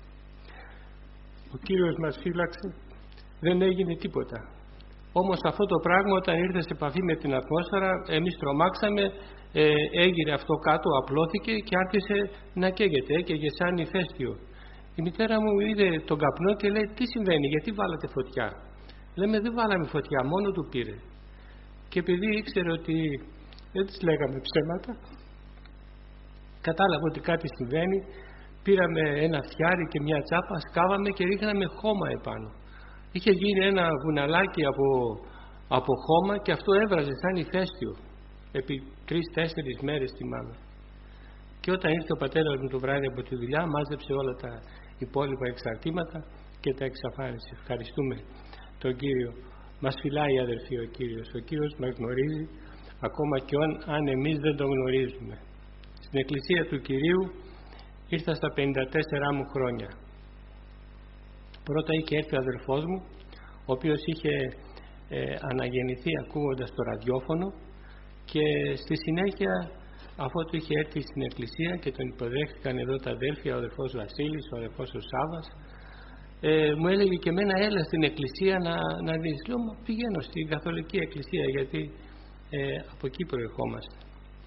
ο Κύριος μας φύλαξε, δεν έγινε τίποτα. Όμως αυτό το πράγμα όταν ήρθε σε επαφή με την ατμόσφαιρα, εμείς τρομάξαμε, έγειρε αυτό κάτω, απλώθηκε και άρχισε να καίγεται, έκαιγε σαν ηφαίστειο. Η μητέρα μου είδε τον καπνό και λέει, τι συμβαίνει, γιατί βάλατε φωτιά? Λέμε, δεν βάλαμε φωτιά, μόνο του πήρε. Και επειδή ήξερε ότι δεν της λέγαμε ψέματα, κατάλαβε ότι κάτι συμβαίνει, πήραμε ένα φτιάρι και μια τσάπα, σκάβαμε και ρίχναμε χώμα επάνω. Είχε γίνει ένα βουναλάκι από χώμα και αυτό έβραζε σαν ηφαίστειο. Επί 3-4 μέρες θυμάμαι. Και όταν ήρθε ο πατέρας μου το βράδυ από τη δουλειά, μάζεψε όλα τα υπόλοιπα εξαρτήματα και τα εξαφάνισε. Ευχαριστούμε τον Κύριο. Μας φυλάει, αδερφοί, ο Κύριος. Ο Κύριος μας γνωρίζει ακόμα και αν εμείς δεν τον γνωρίζουμε. Στην Εκκλησία του Κυρίου ήρθα στα 54 μου χρόνια. Πρώτα είχε έρθει ο αδερφός μου, ο οποίος είχε αναγεννηθεί ακούγοντας το ραδιόφωνο και στη συνέχεια, αφού του είχε έρθει στην Εκκλησία και τον υποδέχτηκαν εδώ τα αδέλφια, ο αδερφός Βασίλης, ο αδερφός ο Σάββας, μου έλεγε και εμένα, έλα στην Εκκλησία να δεις. Λέω, πηγαίνω στην Καθολική Εκκλησία γιατί από εκεί προερχόμαστε.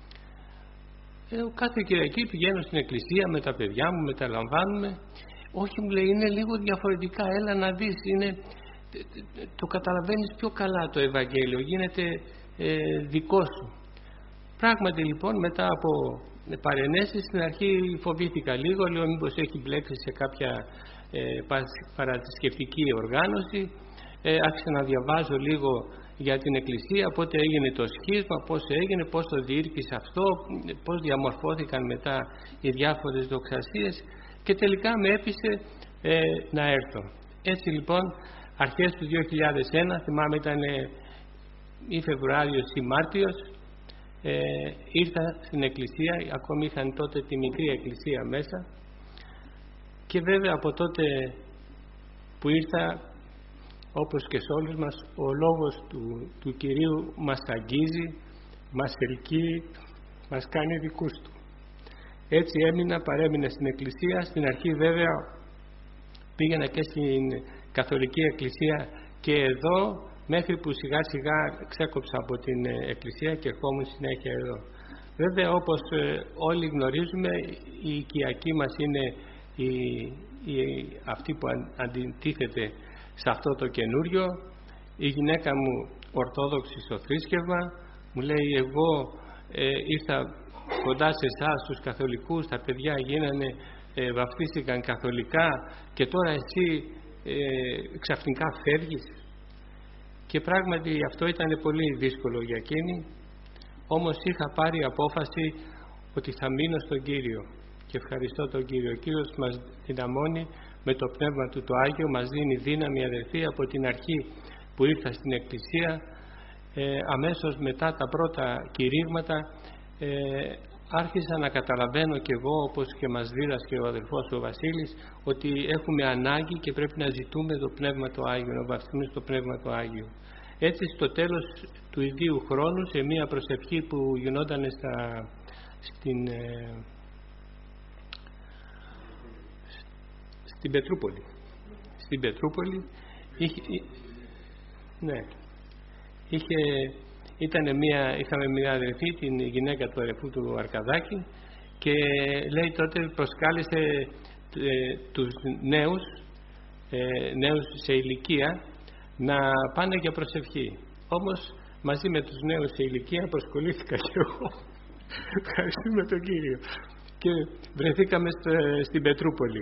Κάθε Κυριακή πηγαίνω στην Εκκλησία με τα παιδιά μου, μεταλαμβάνουμε. Όχι, μου λέει, είναι λίγο διαφορετικά, έλα να δεις, το καταλαβαίνεις πιο καλά το Ευαγγέλιο, γίνεται δικό σου. Πράγματι λοιπόν, μετά από παρενέσεις, στην αρχή φοβήθηκα λίγο, λέω μήπως έχει μπλέξει σε κάποια παραθρησκευτική οργάνωση. Άρχισα να διαβάζω λίγο για την Εκκλησία, πότε έγινε το σχίσμα, πώς έγινε, πώς το διήρκησε αυτό, πώς διαμορφώθηκαν μετά οι διάφορες δοξασίες και τελικά με έπεισε να έρθω. Έτσι λοιπόν, αρχές του 2001, θυμάμαι ήταν ή Φεβρουάριος ή Μάρτιος, ήρθα στην Εκκλησία, ακόμη είχαν τότε τη μικρή εκκλησία μέσα και βέβαια από τότε που ήρθα, όπως και σε όλους μας, ο λόγος του Κυρίου μας αγγίζει, μας ελκύει, μας κάνει δικούς του. Έτσι παρέμεινα στην Εκκλησία. Στην αρχή βέβαια πήγαινα και στην Καθολική Εκκλησία και εδώ, μέχρι που σιγά σιγά ξέκοψα από την Εκκλησία και ερχόμουν συνέχεια εδώ. Βέβαια, όπως όλοι γνωρίζουμε, η οικιακή μας είναι αυτή που αντιτίθεται σε αυτό το καινούριο. Η γυναίκα μου ορθόδοξη στο θρήσκευμα, μου λέει, εγώ ήρθα κοντά σε εσάς τους καθολικούς, τα παιδιά γίνανε, βαφτίστηκαν καθολικά και τώρα εσύ ξαφνικά φεύγεις. Και πράγματι αυτό ήταν πολύ δύσκολο για εκείνη, όμως είχα πάρει απόφαση ότι θα μείνω στον Κύριο και ευχαριστώ τον Κύριο. Ο Κύριος μας δυναμώνει με το Πνεύμα του το Άγιο, μας δίνει δύναμη, αδερφοί, από την αρχή που ήρθα στην Εκκλησία. αμέσως μετά τα πρώτα κηρύγματα άρχισα να καταλαβαίνω κι εγώ, όπως και μας δίδασκε ο αδελφός ο Βασίλης, ότι έχουμε ανάγκη και πρέπει να ζητούμε το Πνεύμα το Άγιο, να βαφθούμε στο Πνεύμα το Άγιο. Έτσι στο τέλος του ιδίου χρόνου, σε μία προσευχή που γινόταν στην Πετρούπολη. Στην Πετρούπολη είχαμε μια αδελφή, την γυναίκα του αδελφού του Αρκαδάκη, και λέει τότε προσκάλεσε τους νέους σε ηλικία να πάνε για προσευχή. Όμως μαζί με τους νέους σε ηλικία προσκολήθηκα και εγώ. Ευχαριστούμε τον Κύριο. Και βρεθήκαμε στην Πετρούπολη.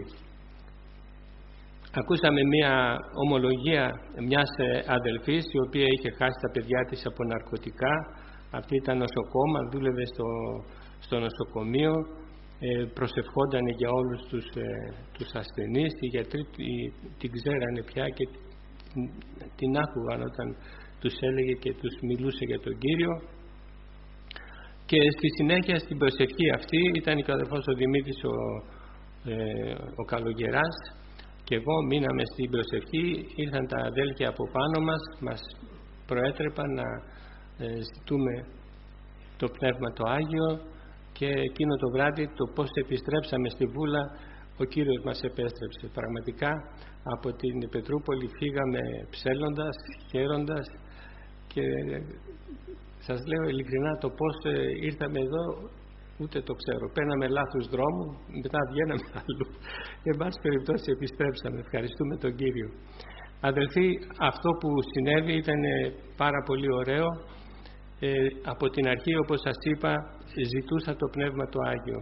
Ακούσαμε μια ομολογία μιας αδελφής, η οποία είχε χάσει τα παιδιά της από ναρκωτικά. Αυτή ήταν νοσοκόμα, δούλευε στο νοσοκομείο, προσευχόταν για όλους τους ασθενείς. Οι γιατροί την ξέρανε πια και την άκουγαν όταν τους έλεγε και τους μιλούσε για τον Κύριο. Και στη συνέχεια στην προσευχή αυτή ήταν και ο αδελφός ο Δημήτρης ο Καλογεράς, και εγώ μείναμε στην προσευχή. Ήρθαν τα αδέλφια από πάνω μας προέτρεπαν να ζητούμε το Πνεύμα το Άγιο, και εκείνο το βράδυ το πώς επιστρέψαμε στη Βούλα, ο Κύριος μας επέστρεψε. Πραγματικά από την Πετρούπολη φύγαμε ψέλλοντας, χαίροντας, και σας λέω ειλικρινά το πώς ήρθαμε εδώ ούτε το ξέρω. Παίρναμε λάθος δρόμου, μετά βγαίναμε αλλού. Εν πάση περιπτώσει επιστρέψαμε. Ευχαριστούμε τον Κύριο. Αδελφοί, αυτό που συνέβη ήταν πάρα πολύ ωραίο. Από την αρχή, όπως σας είπα, ζητούσα το Πνεύμα το Άγιο.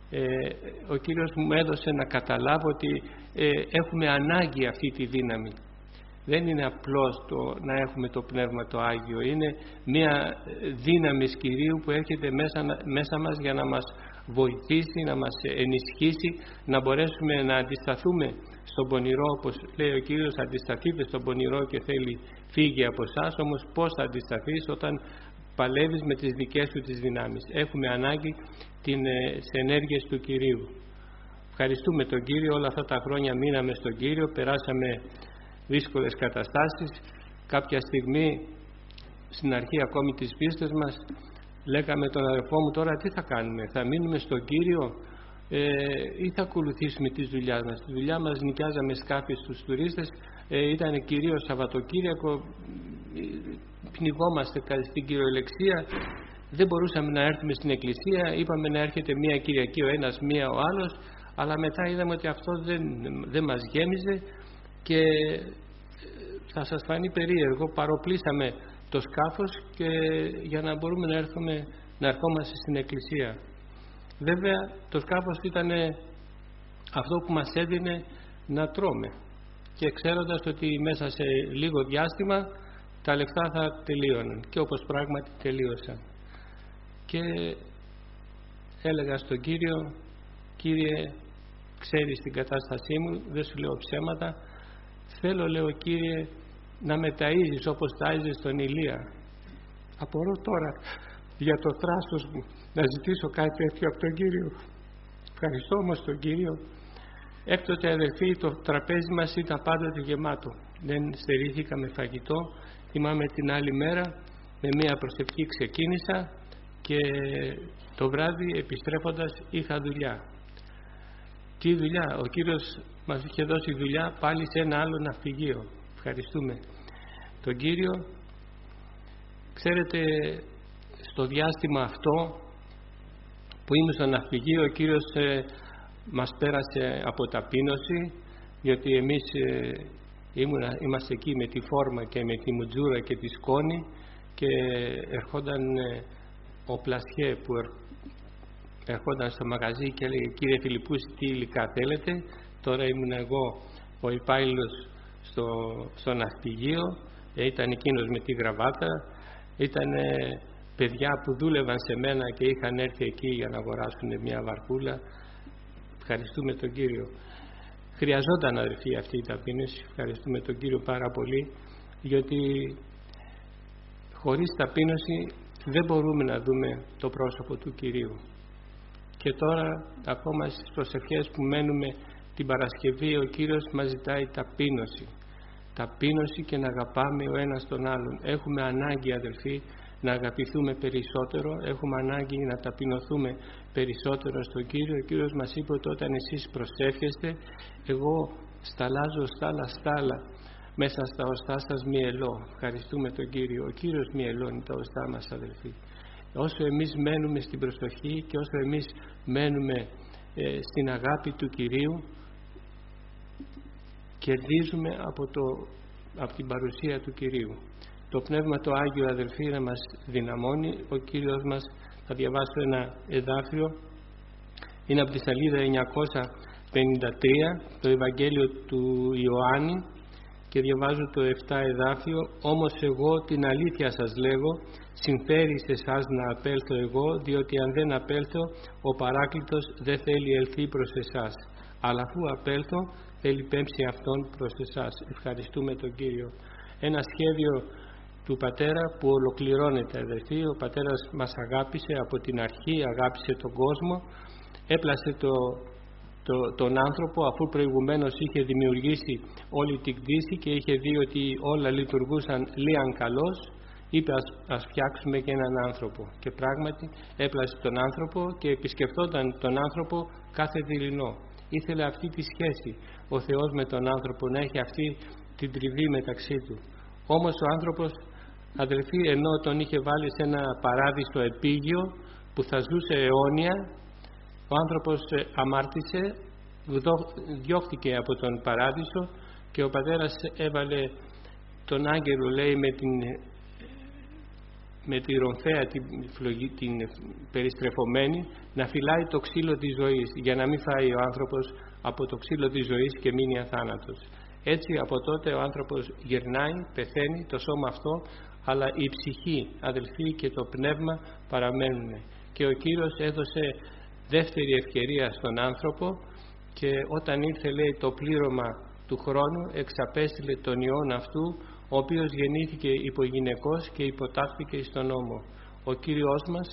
Ο Κύριος μου έδωσε να καταλάβω ότι έχουμε ανάγκη αυτή τη δύναμη. Δεν είναι απλώς να έχουμε το Πνεύμα το Άγιο, είναι μια δύναμη Κυρίου που έρχεται μέσα μας για να μας βοηθήσει, να μας ενισχύσει, να μπορέσουμε να αντισταθούμε στον πονηρό, όπως λέει ο Κύριος, αντισταθείτε στον πονηρό και θέλει φύγει από εσάς. Όμως πώς θα αντισταθείς όταν παλεύεις με τις δικές σου τις δυνάμεις? Έχουμε ανάγκη τις ενέργειες του Κυρίου. Ευχαριστούμε τον Κύριο. Όλα αυτά τα χρόνια μείναμε στον Κύριο, περάσαμε δύσκολες καταστάσεις. Κάποια στιγμή στην αρχή ακόμη της πίστης μας λέγαμε τον αδερφό μου, τώρα τι θα κάνουμε, θα μείνουμε στον Κύριο ή θα ακολουθήσουμε τις δουλειάς μας? Τη δουλειά μας νοικιάζαμε σκάφη στους τουρίστες, ήταν κυρίως Σαββατοκύριακο, πνιγόμαστε στην κυριολεξία, δεν μπορούσαμε να έρθουμε στην εκκλησία. Είπαμε να έρχεται μία Κυριακή ο ένας, μία ο άλλος, αλλά μετά είδαμε ότι αυτό δεν μας γέμιζε και θα σας φανεί περίεργο, παροπλήσαμε το σκάφος και για να μπορούμε να ερχόμαστε στην εκκλησία. Βέβαια το σκάφος ήταν αυτό που μας έδινε να τρώμε, και ξέροντας ότι μέσα σε λίγο διάστημα τα λεφτά θα τελείωναν, και όπως πράγματι τελείωσαν. Και έλεγα στον Κύριο, Κύριε, ξέρεις την κατάστασή μου, δεν σου λέω ψέματα, θέλω, λέω, Κύριε, να με ταΐζεις όπως ταΐζεις τον Ηλία. Απορώ τώρα για το θράσος μου να ζητήσω κάτι τέτοιο από τον Κύριο. Ευχαριστώ όμως τον Κύριο. Έκτοτε, αδελφοί, το τραπέζι μας ήταν πάντοτε γεμάτο. Δεν στερήθηκα με φαγητό. Θυμάμαι την άλλη μέρα με μία προσευχή ξεκίνησα και το βράδυ επιστρέφοντας είχα δουλειά. Τι δουλειά? Ο Κύριος μας είχε δώσει δουλειά πάλι σε ένα άλλο ναυπηγείο. Ευχαριστούμε τον Κύριο. Ξέρετε, στο διάστημα αυτό που ήμουν στο ναυπηγείο, ο Κύριος μας πέρασε από ταπείνωση, διότι εμείς είμαστε εκεί με τη φόρμα και με τη μουτζούρα και τη σκόνη, και ερχόταν ο Πλασιέ που ερχόταν στο μαγαζί και έλεγε, Κύριε Φιλιππούση, τι υλικά θέλετε? Τώρα ήμουν εγώ ο υπάλληλος στο ναυπηγείο, ήταν εκείνος με τη γραβάτα, ήταν παιδιά που δούλευαν σε μένα και είχαν έρθει εκεί για να αγοράσουν μια βαρκούλα. Ευχαριστούμε τον Κύριο. Χρειαζόταν, αδελφοί, αυτή η ταπείνωση. Ευχαριστούμε τον Κύριο πάρα πολύ, διότι Χωρίς ταπείνωση δεν μπορούμε να δούμε το πρόσωπο του Κυρίου. Και τώρα, ακόμα στις προσευχές που μένουμε την Παρασκευή, ο Κύριος μας ζητάει ταπείνωση. Ταπείνωση και να αγαπάμε ο ένας τον άλλον. Έχουμε ανάγκη, αδελφοί, να αγαπηθούμε περισσότερο, έχουμε ανάγκη να ταπεινωθούμε περισσότερο στον Κύριο. Ο Κύριος μας είπε ότι όταν εσείς προσεύχεστε, εγώ σταλάζω στάλα μέσα στα οστά σας μυελώ. Ευχαριστούμε τον Κύριο. Ο Κύριος μυελώνει τα οστά μας, αδελφοί. Όσο εμείς μένουμε στην προσοχή και όσο εμείς μένουμε στην αγάπη του Κυρίου, κερδίζουμε από την παρουσία του Κυρίου. Το Πνεύμα το Άγιο, αδελφοί, να μας δυναμώνει. Ο Κύριος μας, θα διαβάσω ένα εδάφιο, είναι από τη σελίδα 953, το Ευαγγέλιο του Ιωάννη, και διαβάζω το 7 εδάφιο. «Όμως εγώ την αλήθεια σας λέγω, συμφέρει σε εσάς να απέλθω εγώ, διότι αν δεν απέλθω, ο Παράκλητος δεν θέλει ελθεί προς εσάς. Αλλά αφού απέλθω, θέλει πέμψει αυτόν προς εσάς». Ευχαριστούμε τον Κύριο. Ένα σχέδιο του Πατέρα που ολοκληρώνεται, αδελφοί. Ο Πατέρας μας αγάπησε από την αρχή, αγάπησε τον κόσμο, έπλασε τον άνθρωπο, αφού προηγουμένως είχε δημιουργήσει όλη την κτήση και είχε δει ότι όλα λειτουργούσαν λίαν καλώς, είπε ας φτιάξουμε και έναν άνθρωπο. Και πράγματι έπλασε τον άνθρωπο και επισκεφτόταν τον άνθρωπο κάθε δειλινό. Ήθελε αυτή τη σχέση ο Θεός με τον άνθρωπο, να έχει αυτή την τριβή μεταξύ του. Όμως ο άνθρωπος, αδελφοί, ενώ τον είχε βάλει σε ένα παράδεισο επίγειο που θα ζούσε αιώνια, ο άνθρωπος αμάρτησε, διώχθηκε από τον παράδεισο και ο Πατέρας έβαλε τον άγγελο, λέει, με τη ρομφαία την περιστρεφωμένη, να φυλάει το ξύλο της ζωής, για να μην φάει ο άνθρωπος από το ξύλο της ζωής και μείνει αθάνατος. Έτσι από τότε ο άνθρωπος γυρνάει, πεθαίνει, το σώμα αυτό, αλλά η ψυχή, αδελφοί, και το πνεύμα παραμένουν. Και ο Κύριος έδωσε δεύτερη ευκαιρία στον άνθρωπο και όταν ήρθε, λέει, το πλήρωμα του χρόνου, εξαπέστειλε τον Υιόν αυτού, ο οποίος γεννήθηκε υπογυναικός και υποτάχθηκε στον νόμο. Ο Κύριος μας,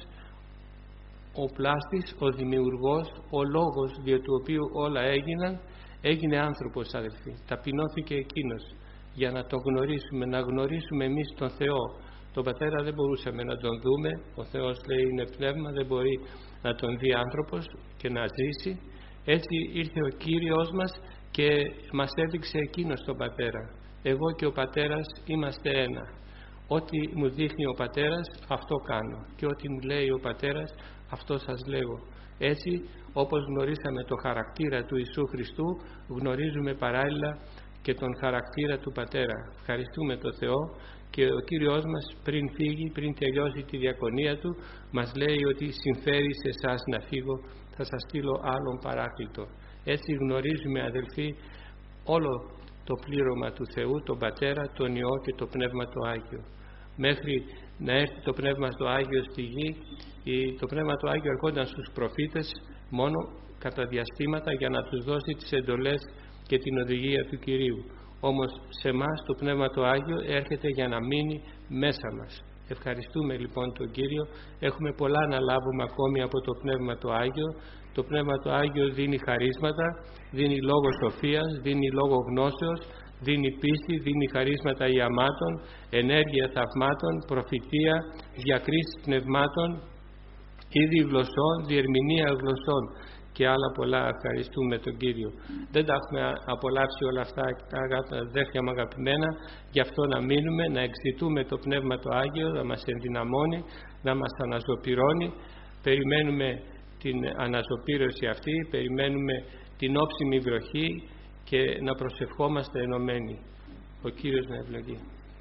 ο πλάστης, ο δημιουργός, ο λόγος δια του οποίου όλα έγιναν, έγινε άνθρωπος, αδελφοί. Ταπεινώθηκε εκείνος για να τον γνωρίσουμε, να γνωρίσουμε εμείς τον Θεό. Τον Πατέρα δεν μπορούσαμε να τον δούμε, ο Θεός, λέει, είναι πνεύμα, δεν μπορεί να τον δει άνθρωπος και να ζήσει. Έτσι ήρθε ο Κύριος μας και μας έδειξε εκείνος τον Πατέρα. Εγώ και ο Πατέρας είμαστε ένα. Ό,τι μου δείχνει ο Πατέρας, αυτό κάνω, και ό,τι μου λέει ο Πατέρας, αυτό σας λέγω. Έτσι, όπως γνωρίσαμε το χαρακτήρα του Ιησού Χριστού, γνωρίζουμε παράλληλα και τον χαρακτήρα του Πατέρα. Ευχαριστούμε τον Θεό. Και ο Κύριος μας, πριν φύγει, πριν τελειώσει τη διακονία του, μας λέει ότι συμφέρει σε εσάς να φύγω, θα σας στείλω άλλον Παράκλητο. Έτσι γνωρίζουμε, αδελφοί, όλο το πλήρωμα του Θεού, τον Πατέρα, τον Υιό και το Πνεύμα το Άγιο. Μέχρι να έρθει το Πνεύμα το Άγιο στη γη, το Πνεύμα το Άγιο ερχόταν στους προφήτες μόνο κατά διαστήματα για να τους δώσει τις εντολές και την οδηγία του Κυρίου. Όμως σε εμάς το Πνεύμα το Άγιο έρχεται για να μείνει μέσα μας. Ευχαριστούμε λοιπόν τον Κύριο. Έχουμε πολλά να λάβουμε ακόμη από το Πνεύμα το Άγιο. Το Πνεύμα το Άγιο δίνει χαρίσματα, δίνει λόγο σοφίας, δίνει λόγο γνώσεως, δίνει πίστη, δίνει χαρίσματα ιαμάτων, ενέργεια θαυμάτων, προφητεία, διακρίσεις πνευμάτων, είδη γλωσσών, διερμηνία γλωσσών και άλλα πολλά. Ευχαριστούμε τον Κύριο. Δεν τα έχουμε απολαύσει όλα αυτά, αδέρφια μου αγαπημένα, γι' αυτό να μείνουμε, να εξητούμε το Πνεύμα το Άγιο, να μας ενδυναμώνει, να μας αναζωπυρώνει. Περιμένουμε την αναζωπήρωση αυτή, περιμένουμε την όψιμη βροχή και να προσευχόμαστε ενωμένοι. Ο Κύριος να ευλογεί.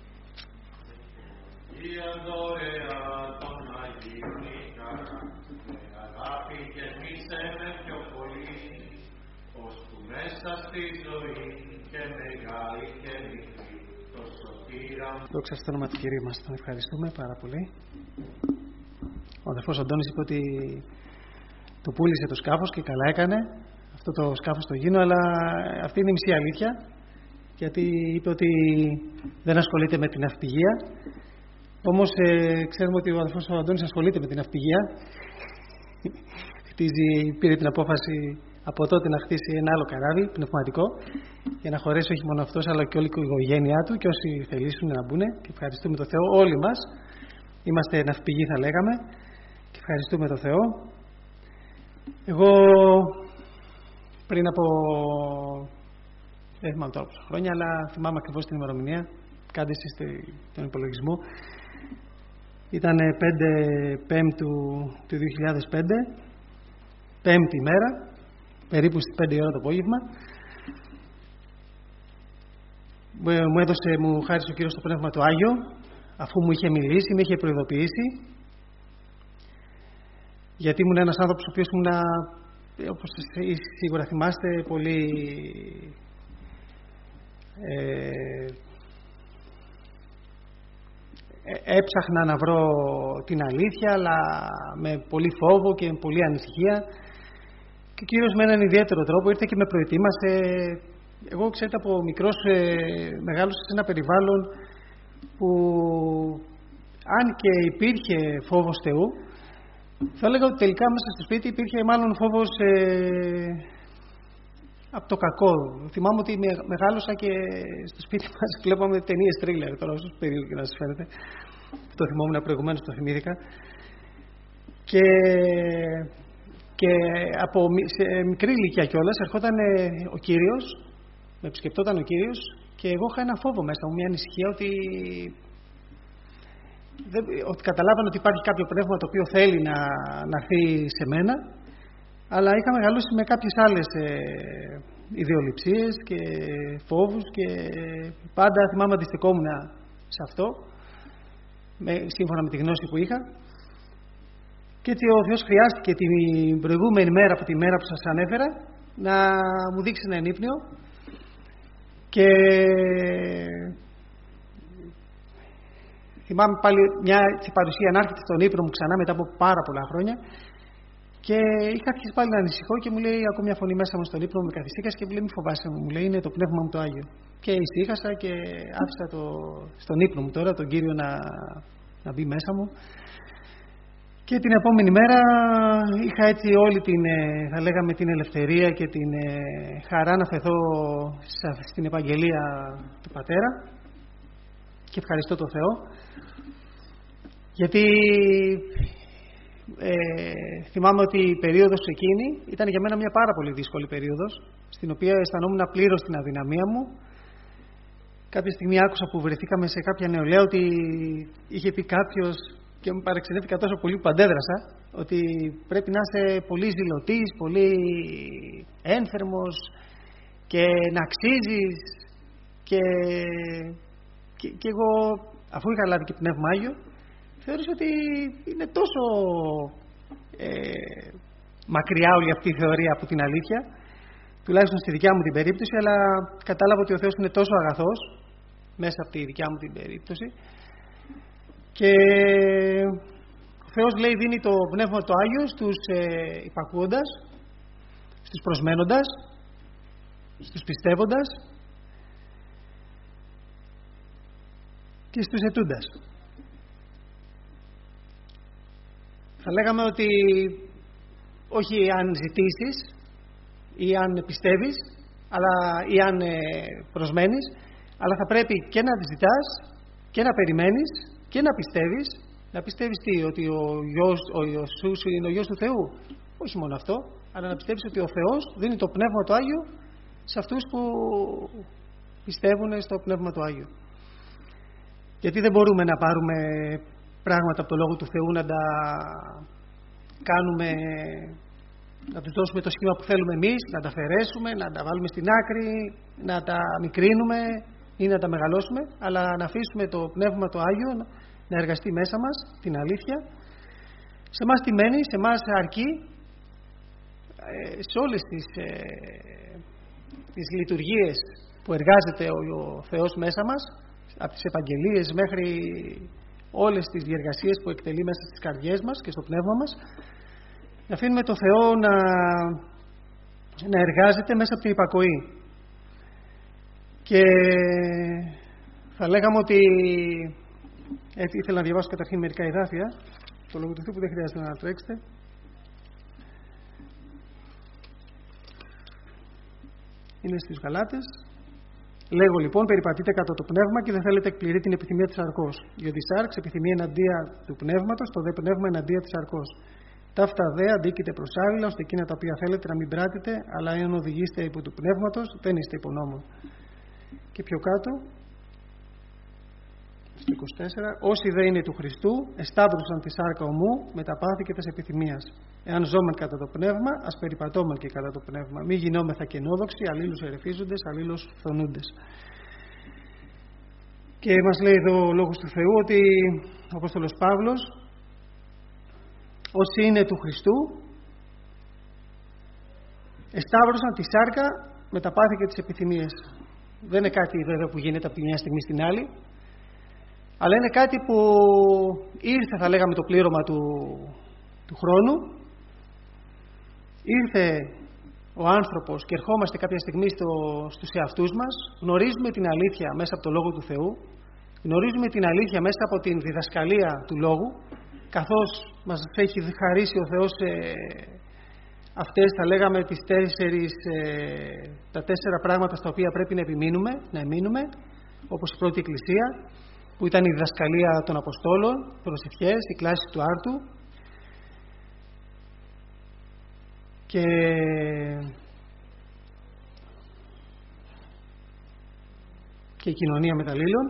Αγάπη και μίσε με πιο πολύ, ώσπου μέσα στη ζωή και μεγάλη και μικρή, το σωτήρα. Δόξα στο όνομα του Κυρίου μας, τον ευχαριστούμε πάρα πολύ. Ο αδερφός Αντώνης είπε ότι το πούλησε το σκάφος και καλά έκανε αυτό το σκάφος στο Γίνο, αλλά αυτή είναι η μισή αλήθεια, γιατί είπε ότι δεν ασχολείται με την ναυπηγεία Όμως ξέρουμε ότι ο αδελφός ο Αντώνης ασχολείται με την ναυπηγεία. Πήρε την απόφαση από τότε να χτίσει ένα άλλο καράβι πνευματικό για να χωρέσει όχι μόνο αυτός αλλά και όλη η οικογένειά του και όσοι θελήσουν να μπουν. Και ευχαριστούμε τον Θεό όλοι μας. Είμαστε ναυπηγοί θα λέγαμε και ευχαριστούμε τον Θεό. Εγώ πριν από δεν θυμάμαι τώρα πόσα χρόνια, αλλά θυμάμαι ακριβώς την ημερομηνία. Κάντε εσείς τον υπολογισμό. Ήταν 5 Πέμπτου του 2005, πέμπτη ημέρα, περίπου στις 5 η ώρα το απόγευμα. Μου χάρισε ο Κύριος το Πνεύμα του Άγιο, αφού μου είχε μιλήσει, με είχε προειδοποιήσει, γιατί ήμουν ένας άνθρωπος ο οποίος ήμουν, όπως σίγουρα θυμάστε, πολύ έψαχνα να βρω την αλήθεια, αλλά με πολύ φόβο και με πολύ ανησυχία, και ο Κύριος με έναν ιδιαίτερο τρόπο ήρθε και με προετοίμασε. Εγώ, ξέρετε, από μικρός μεγάλωσα σε ένα περιβάλλον που αν και υπήρχε φόβος Θεού, θα έλεγα ότι τελικά μέσα στο σπίτι υπήρχε μάλλον φόβος από το κακό. Θυμάμαι ότι μεγάλωσα και στο σπίτι μας βλέπαμε ταινίες τρίλερ, τώρα όσο περίεργο και να σας φαίνεται. Το θυμόμουν προηγουμένως, το θυμήθηκα. Και από μικρή ηλικία κιόλας ερχόταν ο Κύριος, με επισκεπτόταν ο Κύριος, και εγώ είχα ένα φόβο μέσα μου, μια ανησυχία ότι καταλάβανα ότι υπάρχει κάποιο πνεύμα το οποίο θέλει να έρθει σε μένα, αλλά είχα μεγαλώσει με κάποιες άλλες ιδεολειψίες και φόβους και πάντα θυμάμαι αντιστεκόμουν σε αυτό, σύμφωνα με τη γνώση που είχα. Και έτσι ο Θεός χρειάστηκε την προηγούμενη μέρα, από τη μέρα που σας ανέφερα, να μου δείξει ένα ενύπνιο, και θυμάμαι πάλι μια παρουσία να έρχεται στον ύπνο μου ξανά μετά από πάρα πολλά χρόνια, και είχα αρχίσει πάλι να ανησυχώ και μου λέει ακόμη μια φωνή μέσα μου στον ύπνο, με καθησύχασε και μου λέει μη φοβάσαι, μου λέει είναι το πνεύμα μου το Άγιο. Και ησύχασα και άφησα στον ύπνο μου τώρα τον Κύριο να μπει μέσα μου. Και την επόμενη μέρα είχα έτσι όλη την, θα λέγαμε, την ελευθερία και την χαρά να φεθώ στην επαγγελία του Πατέρα, και ευχαριστώ τον Θεό, γιατί θυμάμαι ότι η περίοδος εκείνη ήταν για μένα μια πάρα πολύ δύσκολη περίοδος, στην οποία αισθανόμουν πλήρως την αδυναμία μου. Κάποια στιγμή άκουσα που βρεθήκαμε σε κάποια νεολαία ότι είχε πει κάποιος, και μου παρεξενεύτηκα τόσο πολύ που αντέδρασα, ότι πρέπει να είσαι πολύ ζηλωτής, πολύ ένθερμος και να αξίζεις, και εγώ, αφού είχα λάβει και Πνεύμα Άγιο, θεώρησα ότι είναι τόσο μακριά όλη αυτή η θεωρία από την αλήθεια, τουλάχιστον στη δικιά μου την περίπτωση, αλλά κατάλαβα ότι ο Θεός είναι τόσο αγαθός μέσα από τη δικιά μου την περίπτωση, και ο Θεός, λέει, δίνει το Πνεύμα το Άγιο στους υπακούοντας, στους προσμένοντας, στους πιστεύοντας και στους αιτούντας. Θα λέγαμε ότι όχι αν ζητήσεις ή αν πιστεύεις, ή αν προσμένεις, αλλά θα πρέπει και να ζητάς και να περιμένεις και να πιστεύεις. Να πιστεύεις τι, ότι ο Ιησούς είναι ο Υιός του Θεού? Όχι μόνο αυτό, αλλά να πιστεύεις ότι ο Θεός δίνει το Πνεύμα το Άγιο σε αυτούς που πιστεύουν στο Πνεύμα το Άγιο. Γιατί δεν μπορούμε να πάρουμε πράγματα από το Λόγο του Θεού, να τα κάνουμε, να τους δώσουμε το σχήμα που θέλουμε εμείς, να τα αφαιρέσουμε, να τα βάλουμε στην άκρη, να τα μικρύνουμε ή να τα μεγαλώσουμε, αλλά να αφήσουμε το Πνεύμα το Άγιο να εργαστεί μέσα μας την αλήθεια. Σε εμάς τι μένει? Σε εμάς αρκεί σε όλες τις λειτουργίες που εργάζεται ο Θεός μέσα μας, από τις επαγγελίες μέχρι όλες τις διεργασίες που εκτελεί μέσα στις καρδιές μας και στο πνεύμα μας, να αφήνουμε το Θεό να εργάζεται μέσα από την υπακοή. Και θα λέγαμε ότι ήθελα να διαβάσω καταρχήν μερικά εδάφια, το Λόγο του Θεού που δεν χρειάζεται να τρέξετε. Είναι στους Γαλάτες. Λέγω λοιπόν, περιπατείτε κατά το πνεύμα και δεν θέλετε εκπληρεί την επιθυμία της σαρκός. Διότι η σάρξ επιθυμεί εναντία του πνεύματος, το δε πνεύμα εναντία της σαρκός. Ταύτα δε αντίκειται προς άλλα, ώστε εκείνα τα οποία θέλετε να μην πράτετε, αλλά εάν οδηγήσετε υπό του πνεύματος, δεν είστε υπό νόμο. Και πιο κάτω, στο 24, όσοι δε είναι του Χριστού, εσταύρωσαν τη σάρκα ομού με τα πάθη και της επιθυμίας. Εάν ζώμεν κατά το πνεύμα, ας περιπατώμεν και κατά το πνεύμα. Μη γινόμεθα κενόδοξοι, αλλήλους ερεφίζοντες, αλλήλους φθονούντες. Και μας λέει εδώ ο Λόγος του Θεού ότι ο Απόστολος Παύλος, όσοι είναι του Χριστού, εσταύρωσαν τη σάρκα με τα πάθη και τις επιθυμίες. Δεν είναι κάτι βέβαια που γίνεται από τη μια στιγμή στην άλλη, αλλά είναι κάτι που ήρθε, θα λέγαμε, το πλήρωμα του χρόνου. Ήρθε ο άνθρωπος και ερχόμαστε κάποια στιγμή στους εαυτούς μας, γνωρίζουμε την αλήθεια μέσα από το Λόγο του Θεού, γνωρίζουμε την αλήθεια μέσα από την διδασκαλία του Λόγου, καθώς μας έχει χαρίσει ο Θεός αυτές, θα λέγαμε, τα 4 πράγματα στα οποία πρέπει να εμείνουμε, όπως η πρώτη Εκκλησία, που ήταν η διδασκαλία των Αποστόλων, προσευχές, η κλάση του άρτου και η κοινωνία μεταλλήλων,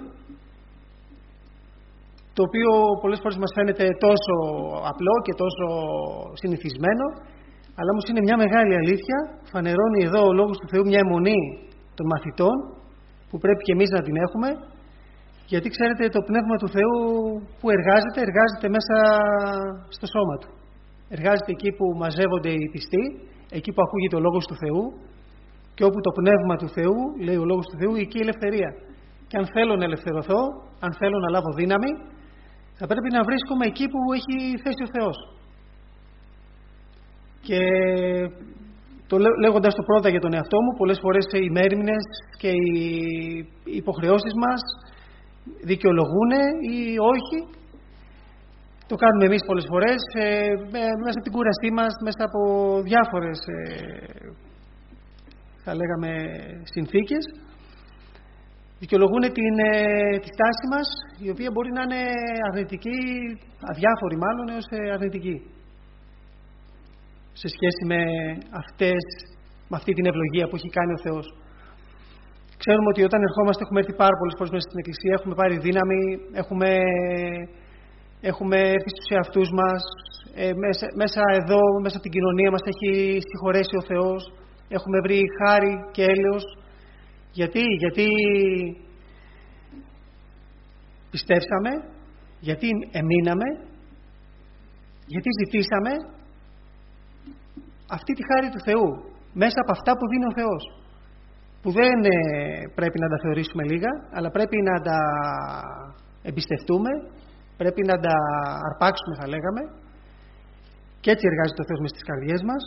το οποίο πολλές φορές μας φαίνεται τόσο απλό και τόσο συνηθισμένο, αλλά όμως είναι μια μεγάλη αλήθεια. Φανερώνει εδώ ο Λόγος του Θεού μια αιμονή των μαθητών που πρέπει και εμείς να την έχουμε, γιατί ξέρετε, το Πνεύμα του Θεού που εργάζεται μέσα στο σώμα του. Εργάζεται εκεί που μαζεύονται οι πιστοί, εκεί που ακούγεται ο Λόγος του Θεού, και όπου το Πνεύμα του Θεού, λέει ο Λόγος του Θεού, εκεί η ελευθερία. Και αν θέλω να ελευθερωθώ, αν θέλω να λάβω δύναμη, θα πρέπει να βρίσκομαι εκεί που έχει θέσει ο Θεός. Και λέγοντας το πρώτα για τον εαυτό μου, πολλές φορές οι μέριμνες και οι υποχρεώσεις μας δικαιολογούν ή όχι. Το κάνουμε εμείς πολλές φορές μέσα από την κούρασή μας, μέσα από διάφορες θα λέγαμε συνθήκες. Δικαιολογούν τη στάση μας, η οποία μπορεί να είναι αρνητική, αδιάφορη μάλλον, έως αρνητική, σε σχέση με αυτή την ευλογία που έχει κάνει ο Θεός. Ξέρουμε ότι όταν ερχόμαστε, έχουμε έρθει πάρα πολλές φορές μέσα στην Εκκλησία, έχουμε πάρει δύναμη, έχουμε έρθει στους εαυτούς μας, μέσα εδώ, μέσα από την κοινωνία μας έχει συγχωρέσει ο Θεός, έχουμε βρει χάρη και έλεος. Γιατί πιστεύσαμε, γιατί εμείναμε, γιατί ζητήσαμε αυτή τη χάρη του Θεού μέσα από αυτά που δίνει ο Θεός, που δεν πρέπει να τα θεωρήσουμε λίγα, αλλά πρέπει να τα εμπιστευτούμε, πρέπει να τα αρπάξουμε, θα λέγαμε, και έτσι εργάζεται ο Θεός μες στις καρδιές μας,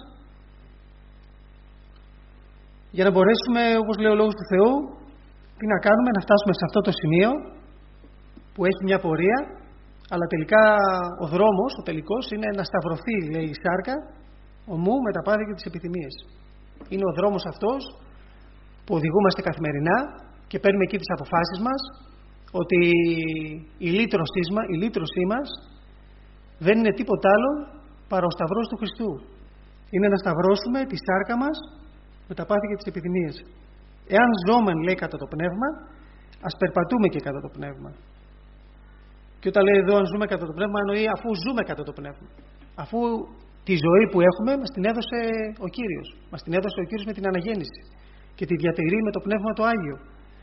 για να μπορέσουμε, όπως λέει ο Λόγος του Θεού, τι να κάνουμε, να φτάσουμε σε αυτό το σημείο που έχει μια πορεία, αλλά τελικά ο δρόμος, ο τελικός, είναι να σταυρωθεί, λέει η σάρκα ομού με τα πάθη και τις επιθυμίες. Είναι ο δρόμος αυτός που οδηγούμαστε καθημερινά και παίρνουμε εκεί τις αποφάσεις μας, ότι η λύτρωσή μας δεν είναι τίποτα άλλο παρά ο σταυρός του Χριστού. Είναι να σταυρώσουμε τη σάρκα μας με τα πάθη και τις επιθυμίες. Εάν ζώμεν, λέει, κατά το πνεύμα, ας περπατούμε και κατά το πνεύμα. Και όταν λέει εδώ αν ζούμε κατά το πνεύμα, εννοεί αφού ζούμε κατά το πνεύμα. Αφού τη ζωή που έχουμε μας την έδωσε ο Κύριος. Μας την έδωσε ο Κύριος με την αναγέννηση και τη διατηρεί με το Πνεύμα το Άγιο.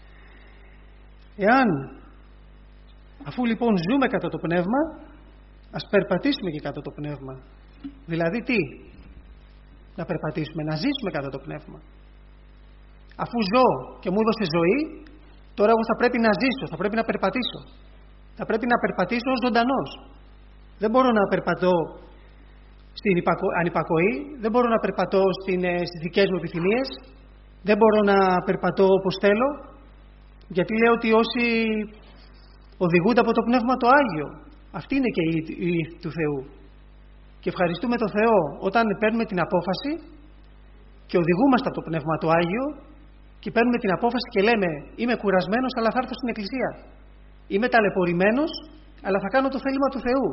Αφού λοιπόν ζούμε κατά το πνεύμα, ας περπατήσουμε και κατά το πνεύμα. Δηλαδή τι? Να περπατήσουμε, να ζήσουμε κατά το πνεύμα. Αφού ζω και μου έδωσε ζωή, τώρα εγώ θα πρέπει να ζήσω, θα πρέπει να περπατήσω. Θα πρέπει να περπατήσω ως ζωντανός. Δεν μπορώ να περπατώ στην ανυπακοή, δεν μπορώ να περπατώ στις δικές μου επιθυμίες, δεν μπορώ να περπατώ όπως θέλω, γιατί λέω ότι όσοι οδηγούνται από το Πνεύμα το Άγιο. Αυτή είναι και η ήθη του Θεού. Και ευχαριστούμε τον Θεό όταν παίρνουμε την απόφαση και οδηγούμαστε από το Πνεύμα το Άγιο και παίρνουμε την απόφαση και λέμε είμαι κουρασμένος αλλά θα έρθω στην Εκκλησία. Είμαι ταλαιπωρημένος αλλά θα κάνω το θέλημα του Θεού.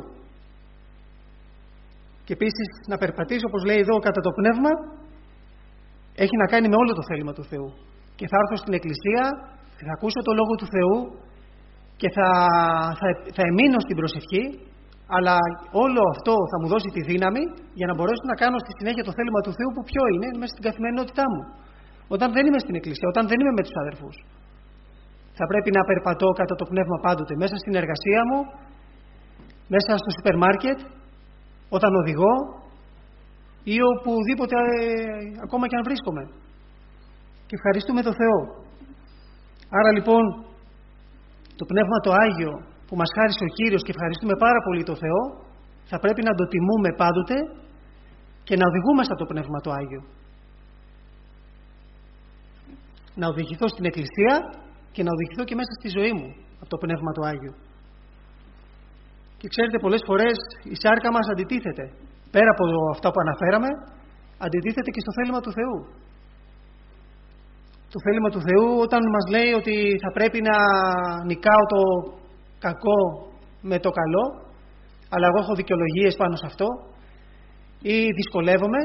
Και επίσης να περπατήσω, όπως λέει εδώ, κατά το Πνεύμα, έχει να κάνει με όλο το θέλημα του Θεού. Και θα έρθω στην Εκκλησία, θα ακούσω το Λόγο του Θεού και θα εμείνω στην προσευχή, αλλά όλο αυτό θα μου δώσει τη δύναμη για να μπορέσω να κάνω στη συνέχεια το θέλημα του Θεού, που ποιο είναι, μέσα στην καθημερινότητά μου. Όταν δεν είμαι στην Εκκλησία, όταν δεν είμαι με τους αδερφούς. Θα πρέπει να περπατώ κατά το Πνεύμα πάντοτε, μέσα στην εργασία μου, μέσα στο σούπερ μάρκετ, όταν οδηγώ ή οπουδήποτε ακόμα και αν βρίσκομαι. Και ευχαριστούμε τον Θεό. Άρα λοιπόν το Πνεύμα το Άγιο που μας χάρισε ο Κύριος, και ευχαριστούμε πάρα πολύ τον Θεό, θα πρέπει να το τιμούμε πάντοτε και να οδηγούμαστε από το Πνεύμα το Άγιο. Να οδηγηθώ στην Εκκλησία και να οδηγηθώ και μέσα στη ζωή μου από το Πνεύμα το Άγιο. Και ξέρετε, πολλές φορές η σάρκα μας αντιτίθεται. Πέρα από αυτά που αναφέραμε, αντιτίθεται και στο θέλημα του Θεού. Το θέλημα του Θεού όταν μας λέει ότι θα πρέπει να νικάω το κακό με το καλό, αλλά εγώ έχω δικαιολογίες πάνω σε αυτό, ή δυσκολεύομαι,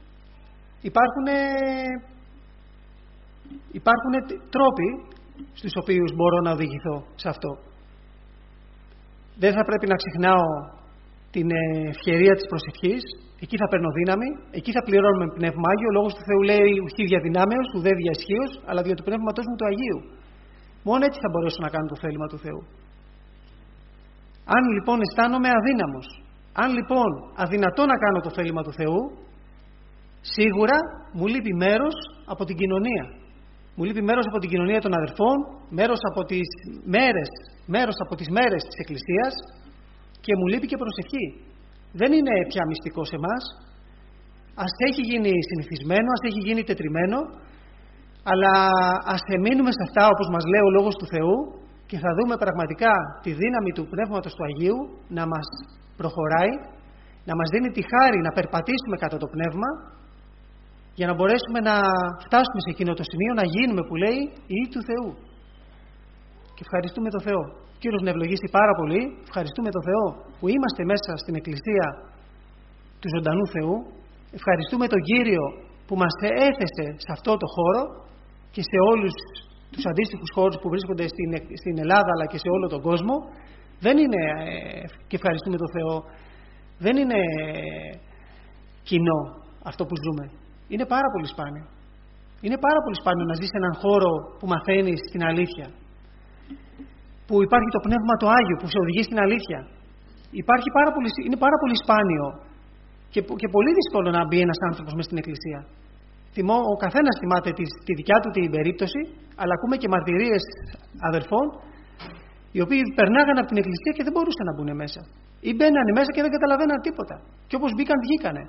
υπάρχουν τρόποι στους οποίους μπορώ να οδηγηθώ σε αυτό. Δεν θα πρέπει να ξεχνάω την ευκαιρία της προσευχής. Εκεί θα παίρνω δύναμη, εκεί θα πληρώνουμε Πνεύμα Άγιο. Ο Λόγος του Θεού λέει ουχή δια δυνάμεως, ουδέ δια ισχύως, αλλά δια του Πνεύματος μου του Αγίου. Μόνο έτσι θα μπορέσω να κάνω το θέλημα του Θεού. Αν λοιπόν αισθάνομαι αδύναμος, αν λοιπόν αδυνατό να κάνω το θέλημα του Θεού, σίγουρα μου λείπει μέρος από την κοινωνία. Μου λείπει μέρος από την κοινωνία των αδερφών, μέρος από τις μέρες της Εκκλησίας, και μου λείπει και προσευχή. Δεν είναι πια μυστικό σε εμάς. Ας έχει γίνει συνηθισμένο, ας έχει γίνει τετριμένο, αλλά ας εμείνουμε σε αυτά όπως μας λέει ο Λόγος του Θεού και θα δούμε πραγματικά τη δύναμη του Πνεύματος του Αγίου να μας προχωράει, να μας δίνει τη χάρη να περπατήσουμε κατά το Πνεύμα, για να μπορέσουμε να φτάσουμε σε εκείνο το σημείο, να γίνουμε, που λέει, οι του Θεού. Και ευχαριστούμε τον Θεό. Ο Κύριος να ευλογήσει πάρα πολύ. Ευχαριστούμε τον Θεό που είμαστε μέσα στην Εκκλησία του ζωντανού Θεού. Ευχαριστούμε τον Κύριο που μας έθεσε σε αυτό το χώρο και σε όλους τους αντίστοιχους χώρους που βρίσκονται στην Ελλάδα αλλά και σε όλο τον κόσμο. Δεν είναι, και ευχαριστούμε τον Θεό, δεν είναι κοινό αυτό που ζούμε. Είναι πάρα πολύ σπάνιο. Είναι πάρα πολύ σπάνιο να ζεις σε έναν χώρο που μαθαίνεις την αλήθεια. Που υπάρχει το Πνεύμα το Άγιο που σε οδηγεί στην αλήθεια. Είναι πάρα πολύ σπάνιο και πολύ δύσκολο να μπει ένας άνθρωπος μες στην Εκκλησία. Ο καθένας θυμάται τη δικιά του την περίπτωση, αλλά ακούμε και μαρτυρίες αδερφών οι οποίοι περνάγανε από την Εκκλησία και δεν μπορούσαν να μπουν μέσα. Ή μπαίνανε μέσα και δεν καταλαβαίναν τίποτα. Και όπως μπήκαν, βγήκανε.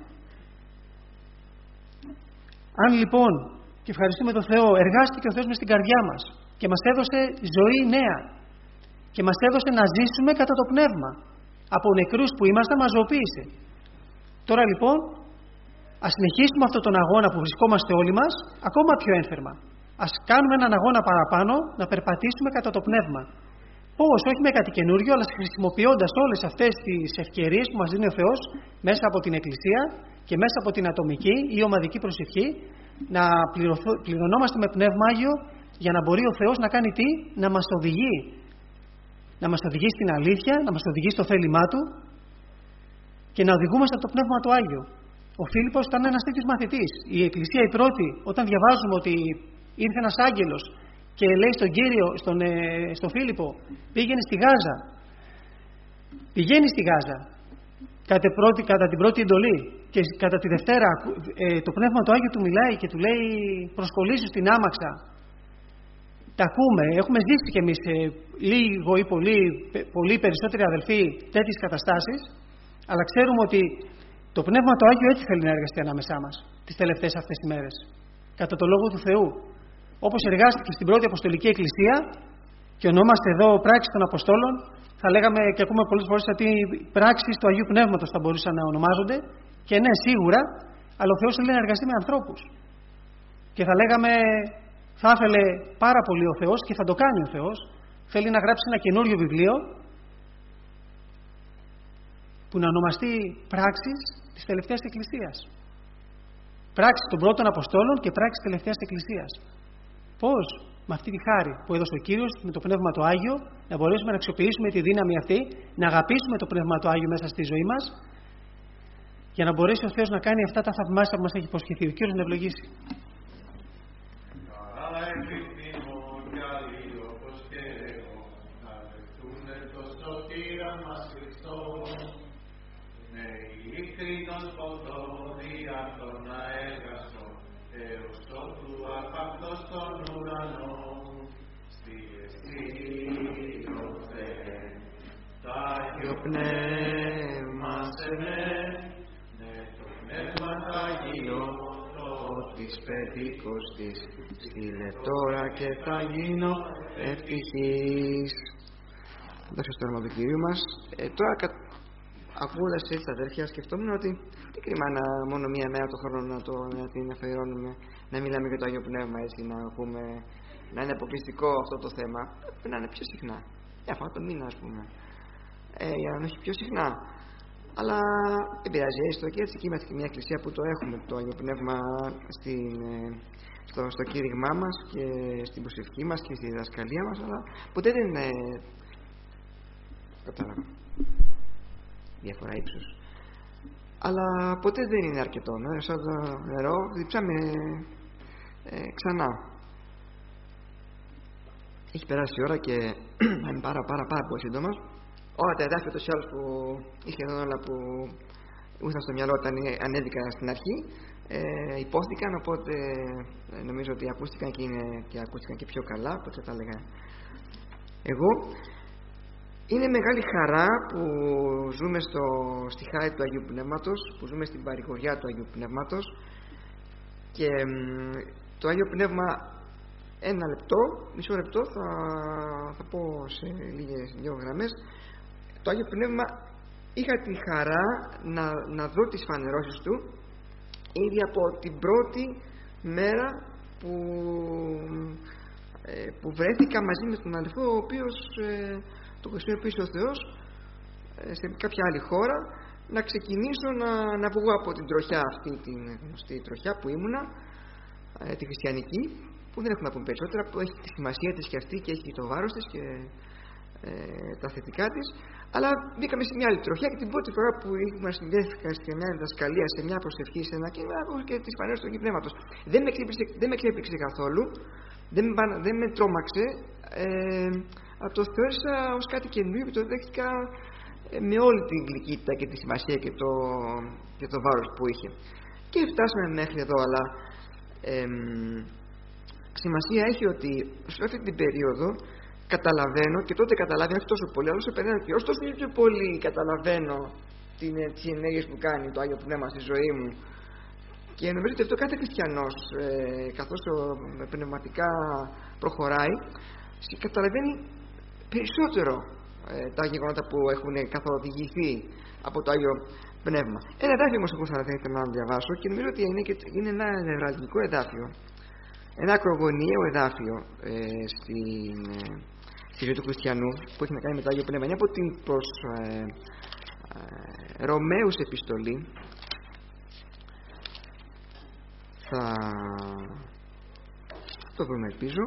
Αν λοιπόν, και ευχαριστούμε τον Θεό, εργάστηκε ο Θεός μες στην καρδιά μας και μας έδωσε ζωή νέα και μας έδωσε να ζήσουμε κατά το Πνεύμα. Από νεκρούς που ήμασταν μας ζωοποίησε. Τώρα λοιπόν, ας συνεχίσουμε αυτόν τον αγώνα που βρισκόμαστε όλοι μας ακόμα πιο ένθερμα. Ας κάνουμε έναν αγώνα παραπάνω να περπατήσουμε κατά το Πνεύμα. Πώς, όχι με κάτι καινούριο, αλλά χρησιμοποιώντας όλες αυτές τις ευκαιρίες που μας δίνει ο Θεός μέσα από την Εκκλησία και μέσα από την ατομική ή ομαδική προσευχή, να πληρωνόμαστε με Πνεύμα Άγιο για να μπορεί ο Θεός να κάνει τι? Να μας οδηγεί. Να μας οδηγεί στην αλήθεια, να μας οδηγεί στο θέλημά Του και να οδηγούμαστε από το Πνεύμα το Άγιο. Ο Φίλιππος ήταν ένας τέτοιος μαθητής. Η Εκκλησία η πρώτη, όταν διαβάζουμε ότι ήρθε ένας άγγελος και λέει στον Κύριο, στον Φίλιππο, πήγαινε στη Γάζα. Πηγαίνει στη Γάζα κατά την πρώτη εντολή, και κατά τη Δευτέρα το Πνεύμα το Άγιο του μιλάει και του λέει προσκολήσου στην άμαξα. Τα ακούμε, έχουμε ζήσει κι εμείς λίγο ή πολύ περισσότεροι αδελφοί τέτοιες καταστάσεις, αλλά ξέρουμε ότι το Πνεύμα το Άγιο έτσι θέλει να εργαστεί ανάμεσά μας τις τελευταίες αυτές τις μέρες, κατά το Λόγο του Θεού. Όπως εργάστηκε στην πρώτη Αποστολική Εκκλησία και ονόμαστε εδώ πράξεις των Αποστόλων, θα λέγαμε και ακούμε πολλές φορές ότι οι πράξεις του Αγίου Πνεύματος θα μπορούσαν να ονομάζονται. Και ναι, σίγουρα, αλλά ο Θεός θέλει να εργαστεί με ανθρώπους. Και θα λέγαμε, θα ήθελε πάρα πολύ ο Θεός και θα το κάνει ο Θεός. Θέλει να γράψει ένα καινούριο βιβλίο που να ονομαστεί πράξεις της τελευταίας Εκκλησίας. Πράξεις των πρώτων Αποστόλων και πράξεις της τελευταίας Εκκλησίας. Πώς? Με αυτή τη χάρη που έδωσε ο Κύριος, με το Πνεύμα το Άγιο, να μπορέσουμε να αξιοποιήσουμε τη δύναμη αυτή, να αγαπήσουμε το Πνεύμα το Άγιο μέσα στη ζωή μας, για να μπορέσει ο Θεός να κάνει αυτά τα θαυμάσια που μας έχει υποσχεθεί. Ο Κύριος να ευλογήσει. Το πνεύμα σε το πνεύμα Αγίο, της Πεντηκοστής, στείλε τώρα και θα γίνω ευτυχής. Δώσε στο όνομα του Κυρίου μας. Τώρα ακούγοντας έτσι τα αδέρφια, σκεφτόμουν ότι τι κρίμα να μόνο μία μέρα το χρόνο να την αφιερώνουμε, να μιλάμε για το Άγιο Πνεύμα, έτσι, να είναι αποκλειστικό αυτό το θέμα. Πρέπει να είναι πιο συχνά. Μια φορά το μήνα, ας πούμε. Για να όχι πιο συχνά. Αλλά δεν πειράζει, έστω και έτσι, και είμαστε και μια εκκλησία που το έχουμε το Άγιο Πνεύμα στο κήρυγμά μας και στην προσευχή μας και στη διδασκαλία μας, αλλά ποτέ δεν είναι. Κατάλαβα. Διαφορά ύψους. Αλλά ποτέ δεν είναι αρκετό. Σαν το νερό διψάμε ξανά. Έχει περάσει η ώρα και είναι πάρα πολύ σύντομα. Όλα τα εδάφια τους άλλους που είχαν όλα που ήρθαν στο μυαλό όταν ανέβηκα στην αρχή υπόθηκαν, οπότε νομίζω ότι ακούστηκαν και πιο καλά από ό,τι θα τα έλεγα εγώ. Είναι μεγάλη χαρά που ζούμε στη χάρη του Αγίου Πνεύματος, που ζούμε στην παρηγοριά του Αγίου Πνεύματος, και το Άγιο Πνεύμα, μισό λεπτό θα πω σε δύο γραμμές. Το Άγιο Πνεύμα, είχα τη χαρά να δω τις φανερώσεις του ήδη από την πρώτη μέρα που βρέθηκα μαζί με τον αδελφό, ο οποίος το χρησιμοποίησε ο Θεός σε κάποια άλλη χώρα, να ξεκινήσω να βγω από την τροχιά αυτή, την γνωστή τροχιά που ήμουνα, τη χριστιανική, που δεν έχουμε να πούμε περισσότερα, που έχει τη σημασία της και αυτή και έχει το βάρος της και τα θετικά της, αλλά μπήκαμε σε μια άλλη τροχιά και την πρώτη φορά που συνδέθηκα σε μια διδασκαλία, σε μια προσευχή, σε ένα κείμενο, άκουσα και τις φανέρες του Αγίου Πνεύματος. Δεν με εξέπληξε καθόλου, δεν με τρόμαξε, αλλά το θεώρησα ως κάτι καινούριο και το δέχτηκα με όλη την γλυκύτητα και τη σημασία και το βάρος που είχε. Και φτάσαμε μέχρι εδώ, αλλά σημασία έχει ότι σε αυτή την περίοδο καταλαβαίνω, και τότε καταλαβαίνω όχι τόσο πολύ, αλλά όσο περνάει ο καιρός, τόσο πιο πολύ καταλαβαίνω τις ενέργειες που κάνει το Άγιο Πνεύμα στη ζωή μου. Και νομίζω ότι αυτό κάθε χριστιανός, καθώς πνευματικά προχωράει, καταλαβαίνει περισσότερο τα γεγονότα που έχουν καθοδηγηθεί από το Άγιο Πνεύμα. Ένα εδάφιο όμως εγώ θα θέλετε να διαβάσω, και νομίζω ότι είναι ένα νευραλγικό εδάφιο, ένα ακρογωνιαίο εδάφιο στη ζωή του χριστιανού, που έχει να κάνει με το Άγιο Πνεύμα. Είναι από την προς Ρωμαίους επιστολή. Θα το βρούμε, ελπίζω,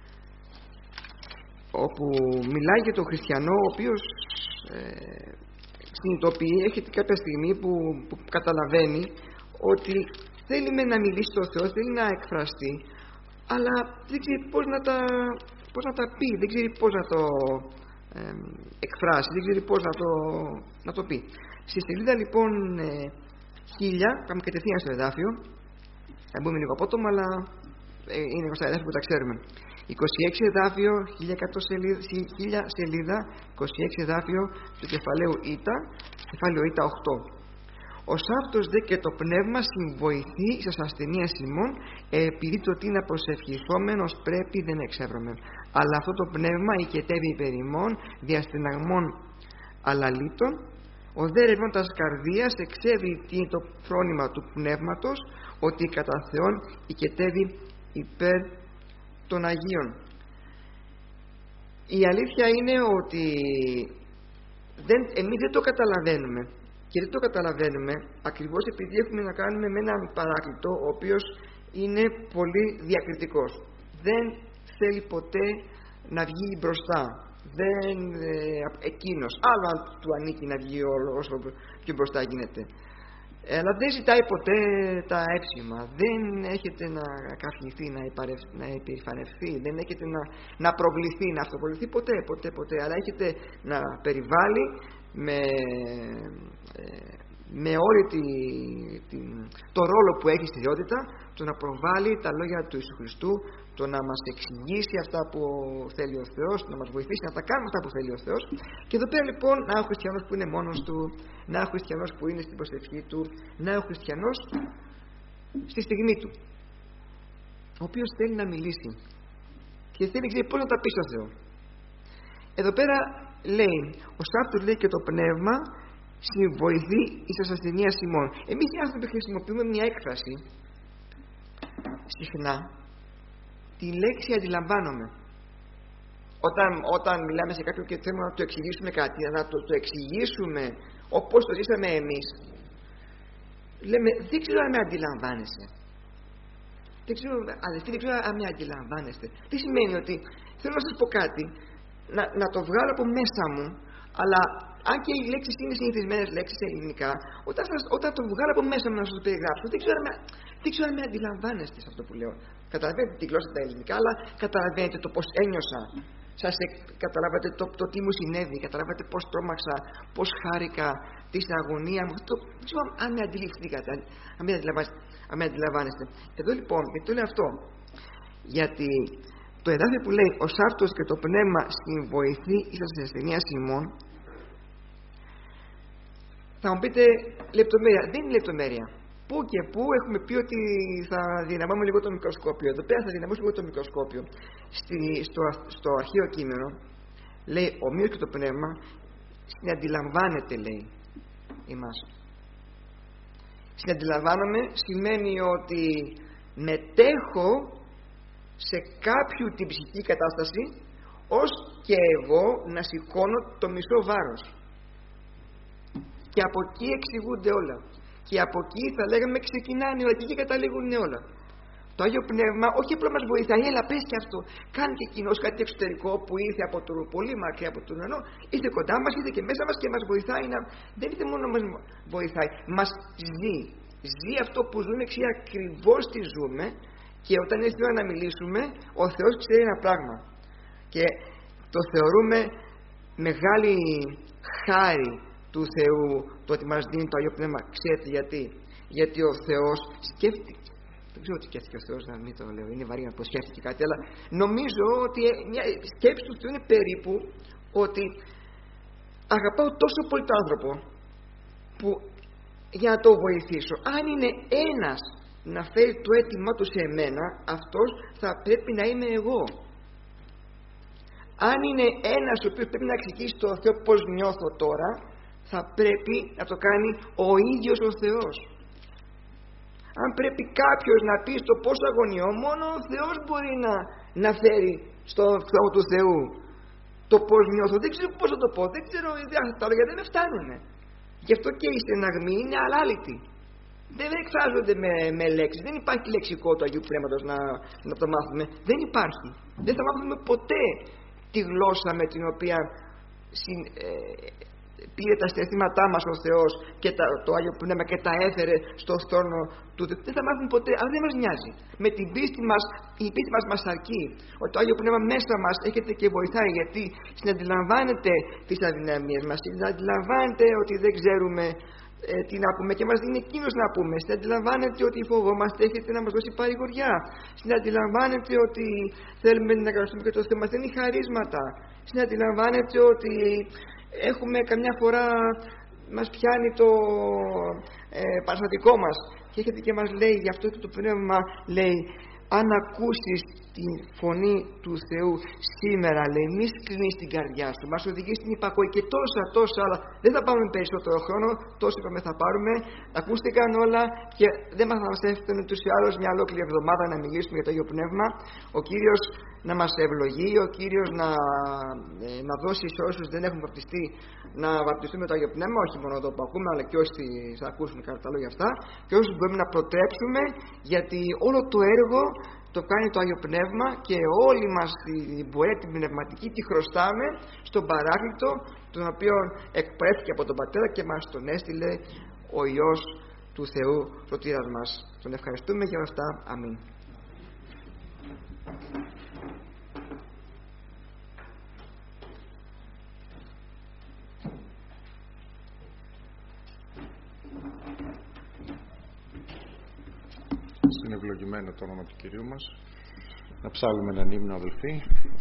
όπου μιλάει για τον χριστιανό, ο οποίος συνειδητοποιεί, έχει κάποια στιγμή που καταλαβαίνει ότι θέλει να μιλήσει στο Θεό, θέλει να εκφραστεί, αλλά δεν ξέρει πώς να τα πει, δεν ξέρει πώς να το εκφράσει, δεν ξέρει πώς να το πει. Στη σελίδα λοιπόν 1000, πάμε κατευθείαν στο εδάφιο, θα μπούμε λίγο απότομα, αλλά είναι γνωστά εδάφια που τα ξέρουμε. 26 εδάφιο, 1000 σελίδα, 26 εδάφιο του κεφαλαίου Ήτα, κεφάλαιο Ήτα 8. Ο Σάβτος δε και το πνεύμα συμβοηθεί εις ασθενείας ημών, επειδή το τι να προσευχηθόμενος πρέπει δεν εξεύρωμεν. Αλλά αυτό το πνεύμα οικετεύει υπέρ ημών διαστεναγμών αλαλήτων. Ο δε ερευνώντας καρδίας εξέβει τι είναι το φρόνημα του πνεύματος, ότι κατά Θεόν οικετεύει υπέρ των Αγίων. Η αλήθεια είναι ότι εμείς δεν το καταλαβαίνουμε. Και δεν το καταλαβαίνουμε ακριβώς επειδή έχουμε να κάνουμε με έναν παράκλητο ο οποίος είναι πολύ διακριτικός. Δεν θέλει ποτέ να βγει μπροστά. Εκείνος, άλλο αν του ανήκει να βγει όσο πιο μπροστά γίνεται. Αλλά δεν ζητάει ποτέ τα έψημα, δεν έχετε να καυχηθεί, να υπερηφανευθεί, δεν έχετε να προβληθεί, να αυτοπροβληθεί ποτέ, αλλά έχετε να περιβάλλει με όλη το ρόλο που έχει στη ιδιότητα, το να προβάλλει τα λόγια του Ιησού Χριστού, το να μας εξηγήσει αυτά που θέλει ο Θεός, να μας βοηθήσει να τα κάνουμε αυτά που θέλει ο Θεός. Και εδώ πέρα λοιπόν να ο χριστιανός που είναι μόνος του, να ο χριστιανός που είναι στην προσευχή του, να ο χριστιανός στη στιγμή του, ο οποίος θέλει να μιλήσει και θέλει ξέρει πώς να τα πει στο Θεό. Εδώ πέρα λέει, ο Σάβτος λέει και το πνεύμα συμβοηθεί εις ασθενείας ημών. Εμείς οι άνθρωποι χρησιμοποιούμε μια έκφραση συχνά, τη λέξη αντιλαμβάνομαι. Όταν μιλάμε σε κάποιον και θέλουμε να το εξηγήσουμε κάτι, να το εξηγήσουμε όπως το ζήσαμε εμείς, λέμε δεν ξέρω αν με αντιλαμβάνεσαι. Δεν ξέρω αν με αντιλαμβάνεστε. Τι σημαίνει? Ότι θέλω να σας πω κάτι, να το βγάλω από μέσα μου, αλλά αν και οι λέξεις είναι συνηθισμένες λέξεις ελληνικά, όταν το βγάλω από μέσα μου να σας το περιγράψω, δεν ξέρω αν με αντιλαμβάνεστε σε αυτό που λέω. Καταλαβαίνετε τη γλώσσα τα ελληνικά, αλλά καταλαβαίνετε το πώς ένιωσα. Καταλάβατε το τι μου συνέβη, καταλάβατε πώς τρόμαξα, πώς χάρηκα, τη αγωνία μου. Δεν ξέρω αν με αντιληφθήκατε, αν με αντιλαμβάνεστε. Εδώ λοιπόν, γιατί το λέω αυτό? Γιατί το εδάφιο που λέει ο Σάβτος και το πνεύμα συμβοηθεί εις ασθενείας ημών, θα μου πείτε λεπτομέρεια. Δεν είναι λεπτομέρεια. Πού και πού έχουμε πει ότι θα δυναμώσουμε λίγο το μικροσκόπιο. Εδώ πέρα θα δυναμώσουμε λίγο το μικροσκόπιο. Στο αρχαίο κείμενο λέει ομοίως και το πνεύμα συναντιλαμβάνεται, λέει, εμάς. Συναντιλαμβάνομαι σημαίνει ότι μετέχω σε κάποιου την ψυχική κατάσταση ως και εγώ να σηκώνω το μισό βάρος. Και από εκεί εξηγούνται όλα. Και από εκεί θα λέγαμε ξεκινάνε όλα και εκεί καταλήγουν όλα. Το Άγιο Πνεύμα όχι απλά μας βοηθάει, έλα πες και αυτό. Κάνει και εκείνος κάτι εξωτερικό που ήρθε από το πολύ μακριά από τον ουρανό, ήρθε κοντά μας, ήρθε και μέσα μας και μας βοηθάει δεν ήρθε μόνο να μας βοηθάει, μας ζει. Ζει αυτό που ζούμε, ξέρει ακριβώς τι ζούμε, και όταν ήρθε η ώρα να μιλήσουμε, ο Θεός ξέρει ένα πράγμα. Και το θεωρούμε μεγάλη χάρη του Θεού το ότι μας δίνει το Άγιο Πνεύμα. Ξέρετε γιατί? Γιατί ο Θεός σκέφτηκε, δεν ξέρω τι σκέφτηκε ο Θεός, να μην το λέω, είναι βαρύ να πω σκέφτηκε κάτι, αλλά νομίζω ότι μια σκέψη του Θεού είναι περίπου ότι αγαπάω τόσο πολύ τον άνθρωπο που για να το βοηθήσω, αν είναι ένας να φέρει το αίτημά του σε εμένα, αυτός θα πρέπει να είμαι εγώ. Αν είναι ένας ο οποίος πρέπει να εξηγήσει στο Θεό πώς νιώθω τώρα, θα πρέπει να το κάνει ο ίδιος ο Θεός. Αν πρέπει κάποιος να πει στο πώς αγωνιώ, μόνο ο Θεός μπορεί να φέρει στο Θεό του Θεού το πώς νιώθω. Δεν ξέρω πώς θα το πω, δεν ξέρω, τα λόγια δεν με φτάνουν. Γι' αυτό και η στεναγμή είναι αλάλητη. Δεν εκφράζονται με λέξεις. Δεν υπάρχει λεξικό του Αγίου Πνεύματος να το μάθουμε. Δεν υπάρχει. Δεν θα μάθουμε ποτέ τη γλώσσα με την οποία πήρε τα συναισθήματά μας ο Θεός και το Άγιο Πνεύμα και τα έφερε στο θρόνο του. Δεν θα μάθουμε ποτέ, αλλά δεν μας νοιάζει. Με την πίστη μας, η πίστη μας αρκεί. Ότι το Άγιο Πνεύμα μέσα μας έρχεται και βοηθάει, γιατί συναντιλαμβάνεται τις αδυναμίες μας, συναντιλαμβάνεται ότι δεν ξέρουμε τι να πούμε και μας δίνει εκείνος να πούμε. Συναντιλαμβάνεται ότι φοβόμαστε, έχετε να μας δώσει παρηγοριά. Συναντιλαμβάνεται ότι θέλουμε να εργαστούμε και το Θεό μας δίνει χαρίσματα. Συναντιλαμβάνεται ότι έχουμε καμιά φορά μας πιάνει παραστατικό μας, και έρχεται και μας λέει, γι' αυτό και το Πνεύμα λέει, αν ακούσεις τη φωνή του Θεού σήμερα, λέει, μη σκλινείς την καρδιά σου. Μας οδηγεί στην υπακοή και τόσα άλλα. Δεν θα πάμε περισσότερο χρόνο, τόσο είπαμε θα πάρουμε. Ακούστηκαν όλα και δεν μας έφτανε τους ή άλλως μια ολόκληρη εβδομάδα να μιλήσουμε για το Άγιο Πνεύμα. Ο Κύριος να μας ευλογεί, ο Κύριος να δώσει σε όσους δεν έχουν βαπτιστεί να βαπτιστούν με το Άγιο Πνεύμα, όχι μόνο εδώ που ακούμε, αλλά και όσοι θα ακούσουν κατά τα λόγια αυτά, και όσους μπορούμε να προτρέψουμε, γιατί όλο το έργο το κάνει το Άγιο Πνεύμα και όλη μας την πορεία την πνευματική τη χρωστάμε στον Παράκλητο, τον οποίο εκπαιδεύτηκε από τον Πατέρα και μας τον έστειλε ο Υιός του Θεού σωτήρας μας. Τον ευχαριστούμε για όλα αυτά. Αμήν. Είναι ευλογημένο το όνομα του Κυρίου μας. Να ψάλουμε έναν ύμνο, αδελφοί.